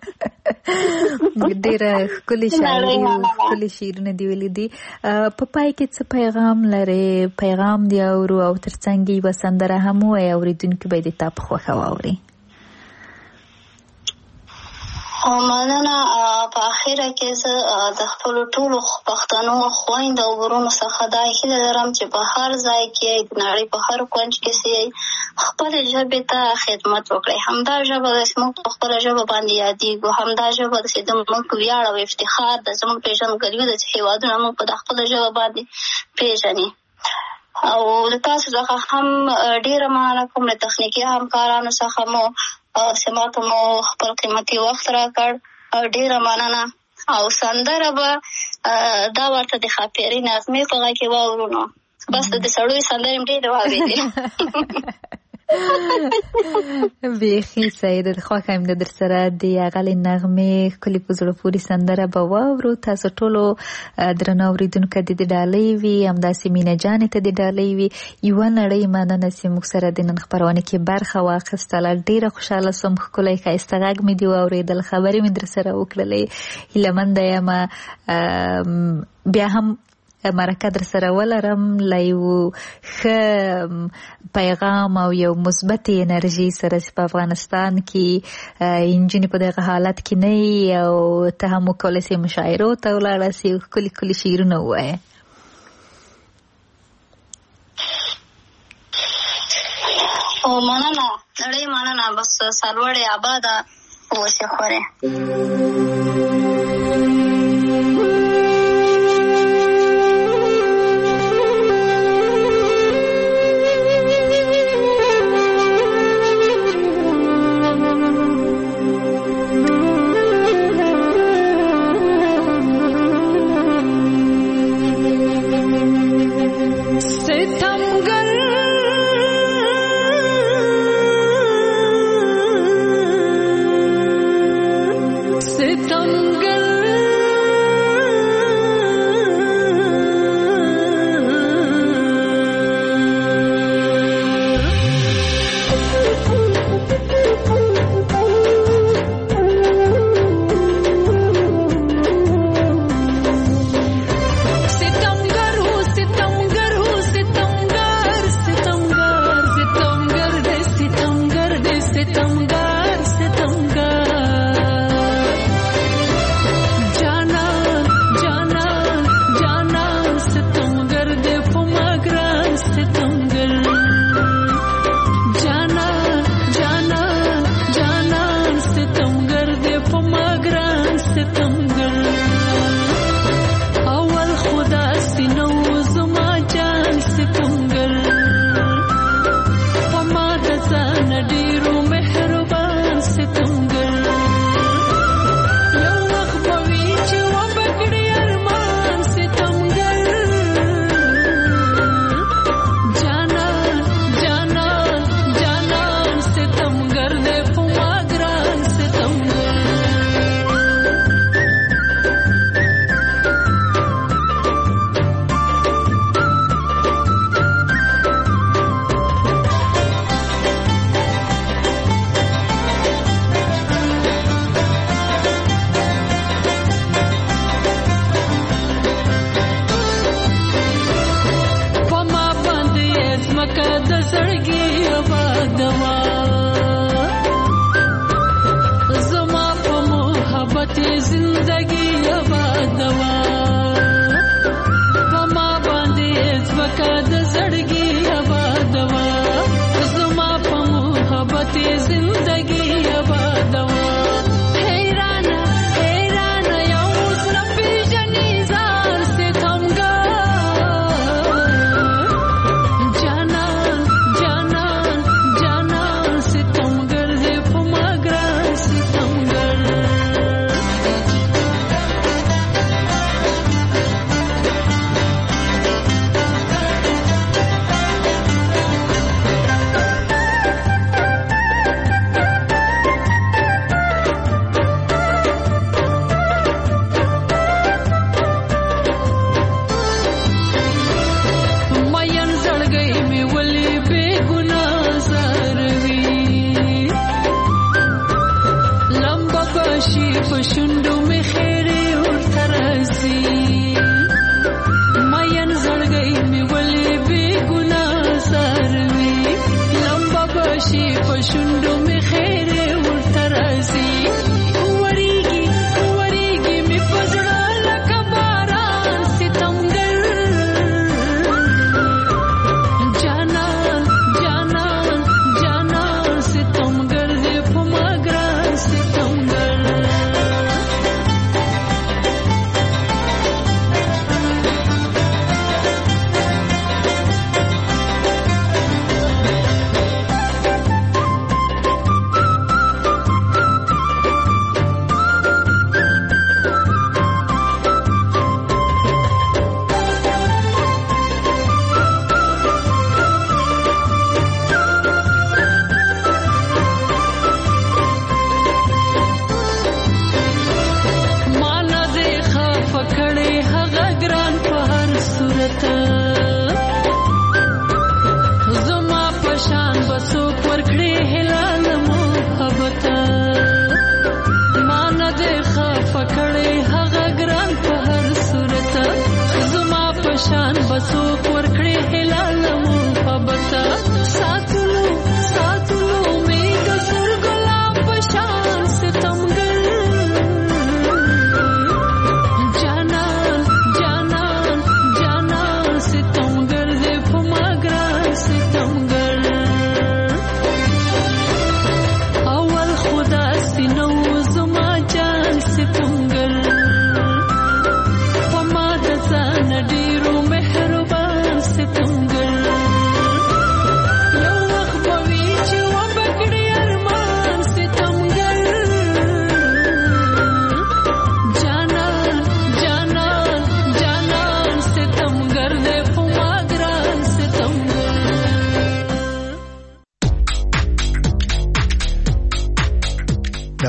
ډېره ښکلې شاعري او ښکلې شعرونه دې ویلي دي. په پای کې څه پیغام لرې؟ پیغام دې اورو او تر څنګ یوه سندره هم ووایې، اورېدونکي به دې تا په خوښه واوري. مننه. په اخره کې زه د خپلو ټولو پښتنو خویندو او ورونو څخه دا هیله لرم چې په هر ځای کې د نړۍ په هر کونج کې سي خپلې ژبې ته خدمت وکړئ. همدا ژبه د موږ په خپله ژبه باندې یادېږو، همدا ژبه د موږ ویاړ او افتخار د زموږ پیژندګلوي د هېوادونه موږ په خپله ژبه باندې پیژني. او د تاسو څخه هم ډېره مننه کوم، د تخنیکي همکارانو څخه مو سماته مو خپل قیمتي وخت راکړ، ډېره مننه. او سندره به دا ورته د خاپیري نغمې په غږ کې واورو، نو بس د سړوي سندرې ډېرې واورېدې. بیخي سعیده خوښه یم در سره د هغه نغمې ښکلې په زړه پورې سندره به واورو. تاسو ټولو درنو اورېدونکو د دې ډالۍ وي، همداسې مینه جانې ته د ډالۍ وي. یوه نړۍ مننه چې موږ سره د نن خپرونه کې برخه واخیستله. ډېره خوشحاله سوم، ښکلی ښایسته غږ مې دې واورېدل، خبرې مې در سره وکړلې. هیلهمنده یم بیا هم مرکه در سره ولرم له یو ښه پیغام او یو مثبت انرژي سره چې په افغانستان کې نجونې په دغه حالت کې نه وي، او ته هم وکولی سې مشاعرو ته ولاړه سې او ښکلي ښکلي شعرونه ووایې. مننه نړۍ مننه. بس سرلوړې آباده اوسې خورې.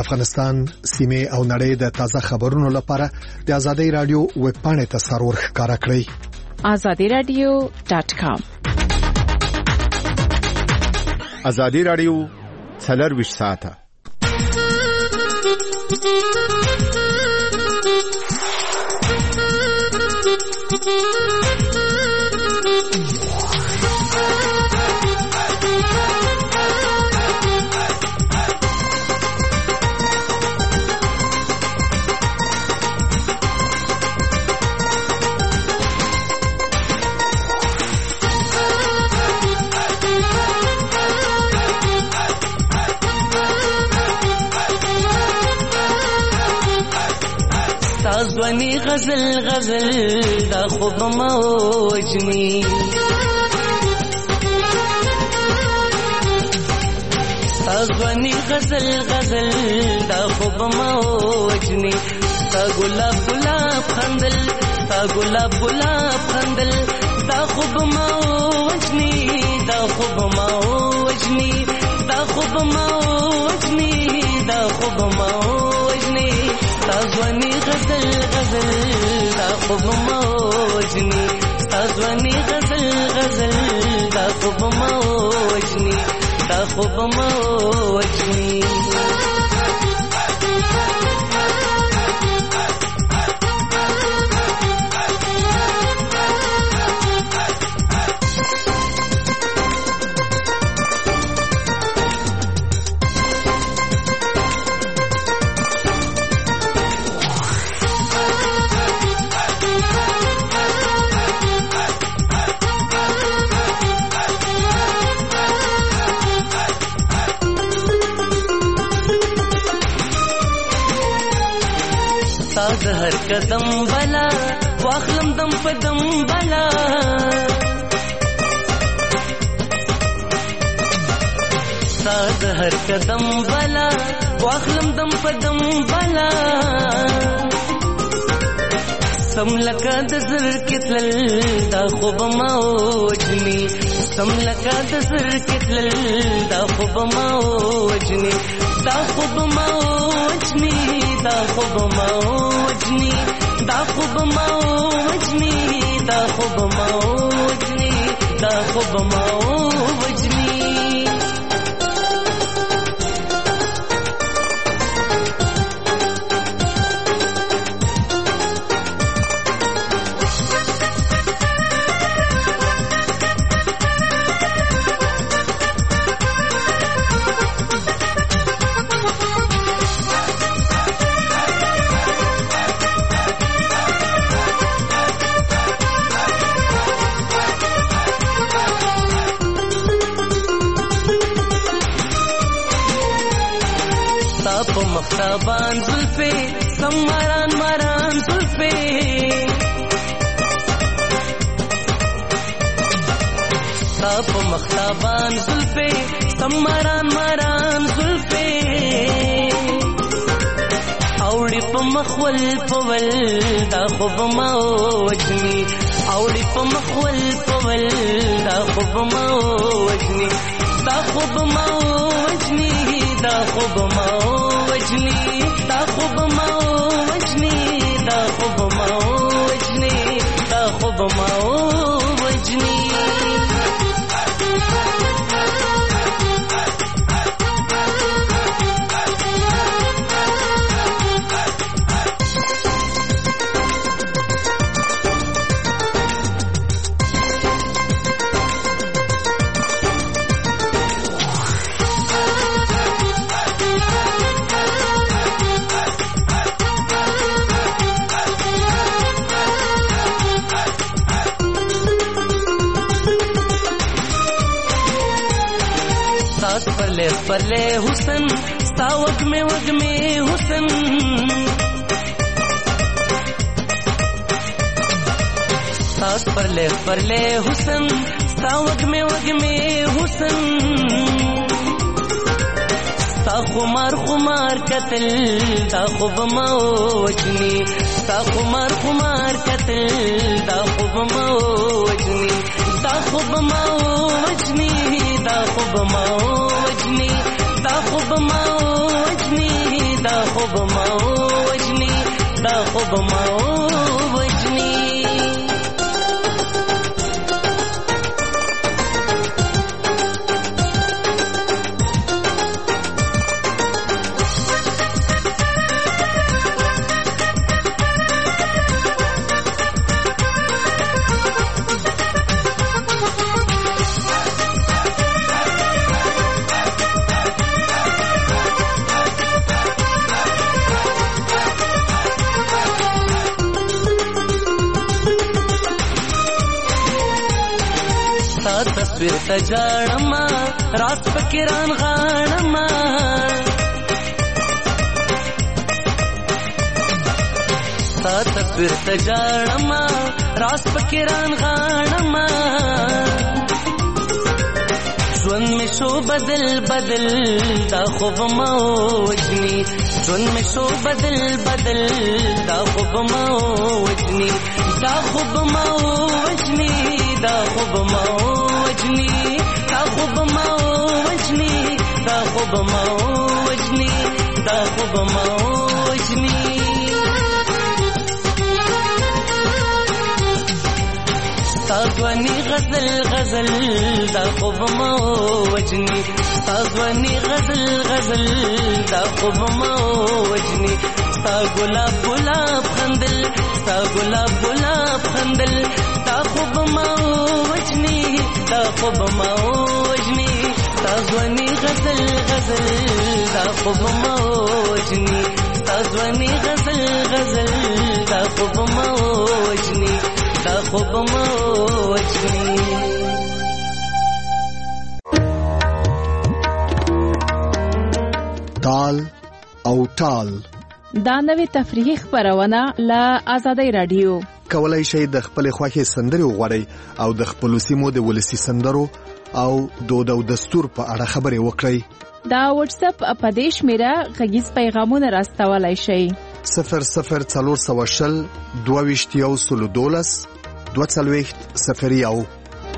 افغانستان، سیمه او نړۍ د تازه خبرونو لپاره د آزادۍ رادیو ویب پاڼې ته سرور ښکارا کړئ. azadiradio.com. آزادۍ رادیو 24 ساعته. ځواني غزل غزل دا خوب موجني ځواني غزل غزل دا خوب موجني تا ګلاب ګلاب خندل تا ګلاب ګلاب خندل دا خوب موجني دا خوب موجني دا خوب موجني دا خوب موجني ځواني غزل غزل دا خوب موجني ځواني غزل غزل دا خوب موجني دا خوب موجني هر قدم بلا واخلم دم په دم بلا ساز هر قدم بلا واخلم دم په دم بلا سم لکه د زر کتل دا خوب موجني سم لکه د زر کتل دا خوب موجني دا خوب موجني دا خوب موجني دا خوب موجني دا خوب موجني دا خوب موجني مختابان زلفے سماران ماران زلفے تاپ مختابان زلفے سماران ماران زلفے اوڑی پا مخول پول دا خوب موجنی اوڑی پا مخول پول دا خوب موجنی دا خوب موجنی دا خوب موجنی دا خوب موجنی دا خوب موجنی دا خوب موجنی पले पले हुसन सा वग में हुसन सास पले पले हुसन सा वग में हुसन सा खुमार खुमार कतल दा खुब मोजनी सा खुमार खुमार कतल दा खुब मोजनी दा खुब मोजनी दा खुब मोजनी दा खुब मोजनी دا خوب ما وجني دا خوب ما وجني تصویر تجاړما رات فکران غاړما تا تصویر تجاړما رات فکران غاړما ژوند می شو بدل بدل دا خوب ما وجني ژوند می شو بدل بدل دا خوب ما وجني دا خوب ما وجني دا خوب ما وجني دا خوب ما وجني دا خوب ما وجني دا خوب ما وجني تاغواني غزل غزل دا خوب ما وجني تاغواني غزل غزل دا خوب ما وجني تا گلاب گلاب خندل تا گلاب گلاب خندل دا خوب ما وجني دا خوب ما وجني تاغواني غزل غزل دا خوب ما وجني تاغواني غزل غزل دا خوب ما وجني دا خوب ما وجني تال او ټال دا نوې تفریحي خبرونه له آزادۍ رادیو کولای شئ د خپل خوښي سندري وغوړئ او د خپل سیمو د ولسی سندرو او دود او دستور په اړه خبرې وکړئ. دا واتس اپ اپدیش میرا غږیز پیغامونه راستولای شئ 00420 22 240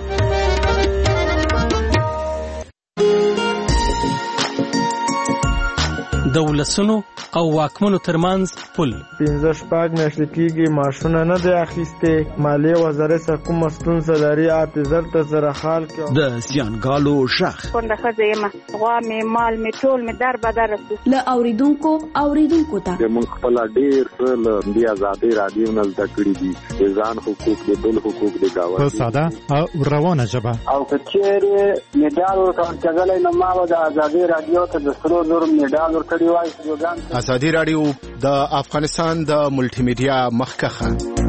د ولسونو او واکمنو ترمنځ پل 15 شپږ میاشتې کېږي ماشونه نه دی اخیسته مالیه وزارت کوم ستونزه لري اپیزر ته زره خال کې د زیانګالو شخ څنګه خزیمه غوا می مال می ټول می در بدر ل اوریدونکو ته موږ خپل ډیر ل دی آزادۍ رادیو نه ذکرې دي ځان حقوق د بل حقوق د گاوه په ساده او روانه ژبه او کچېره میډال ورکړل نو ما د آزادۍ رادیو ته د سرو نور میډال ورکړی وای ازادي رادیو د افغانستان د ملټي میډیا مخکخه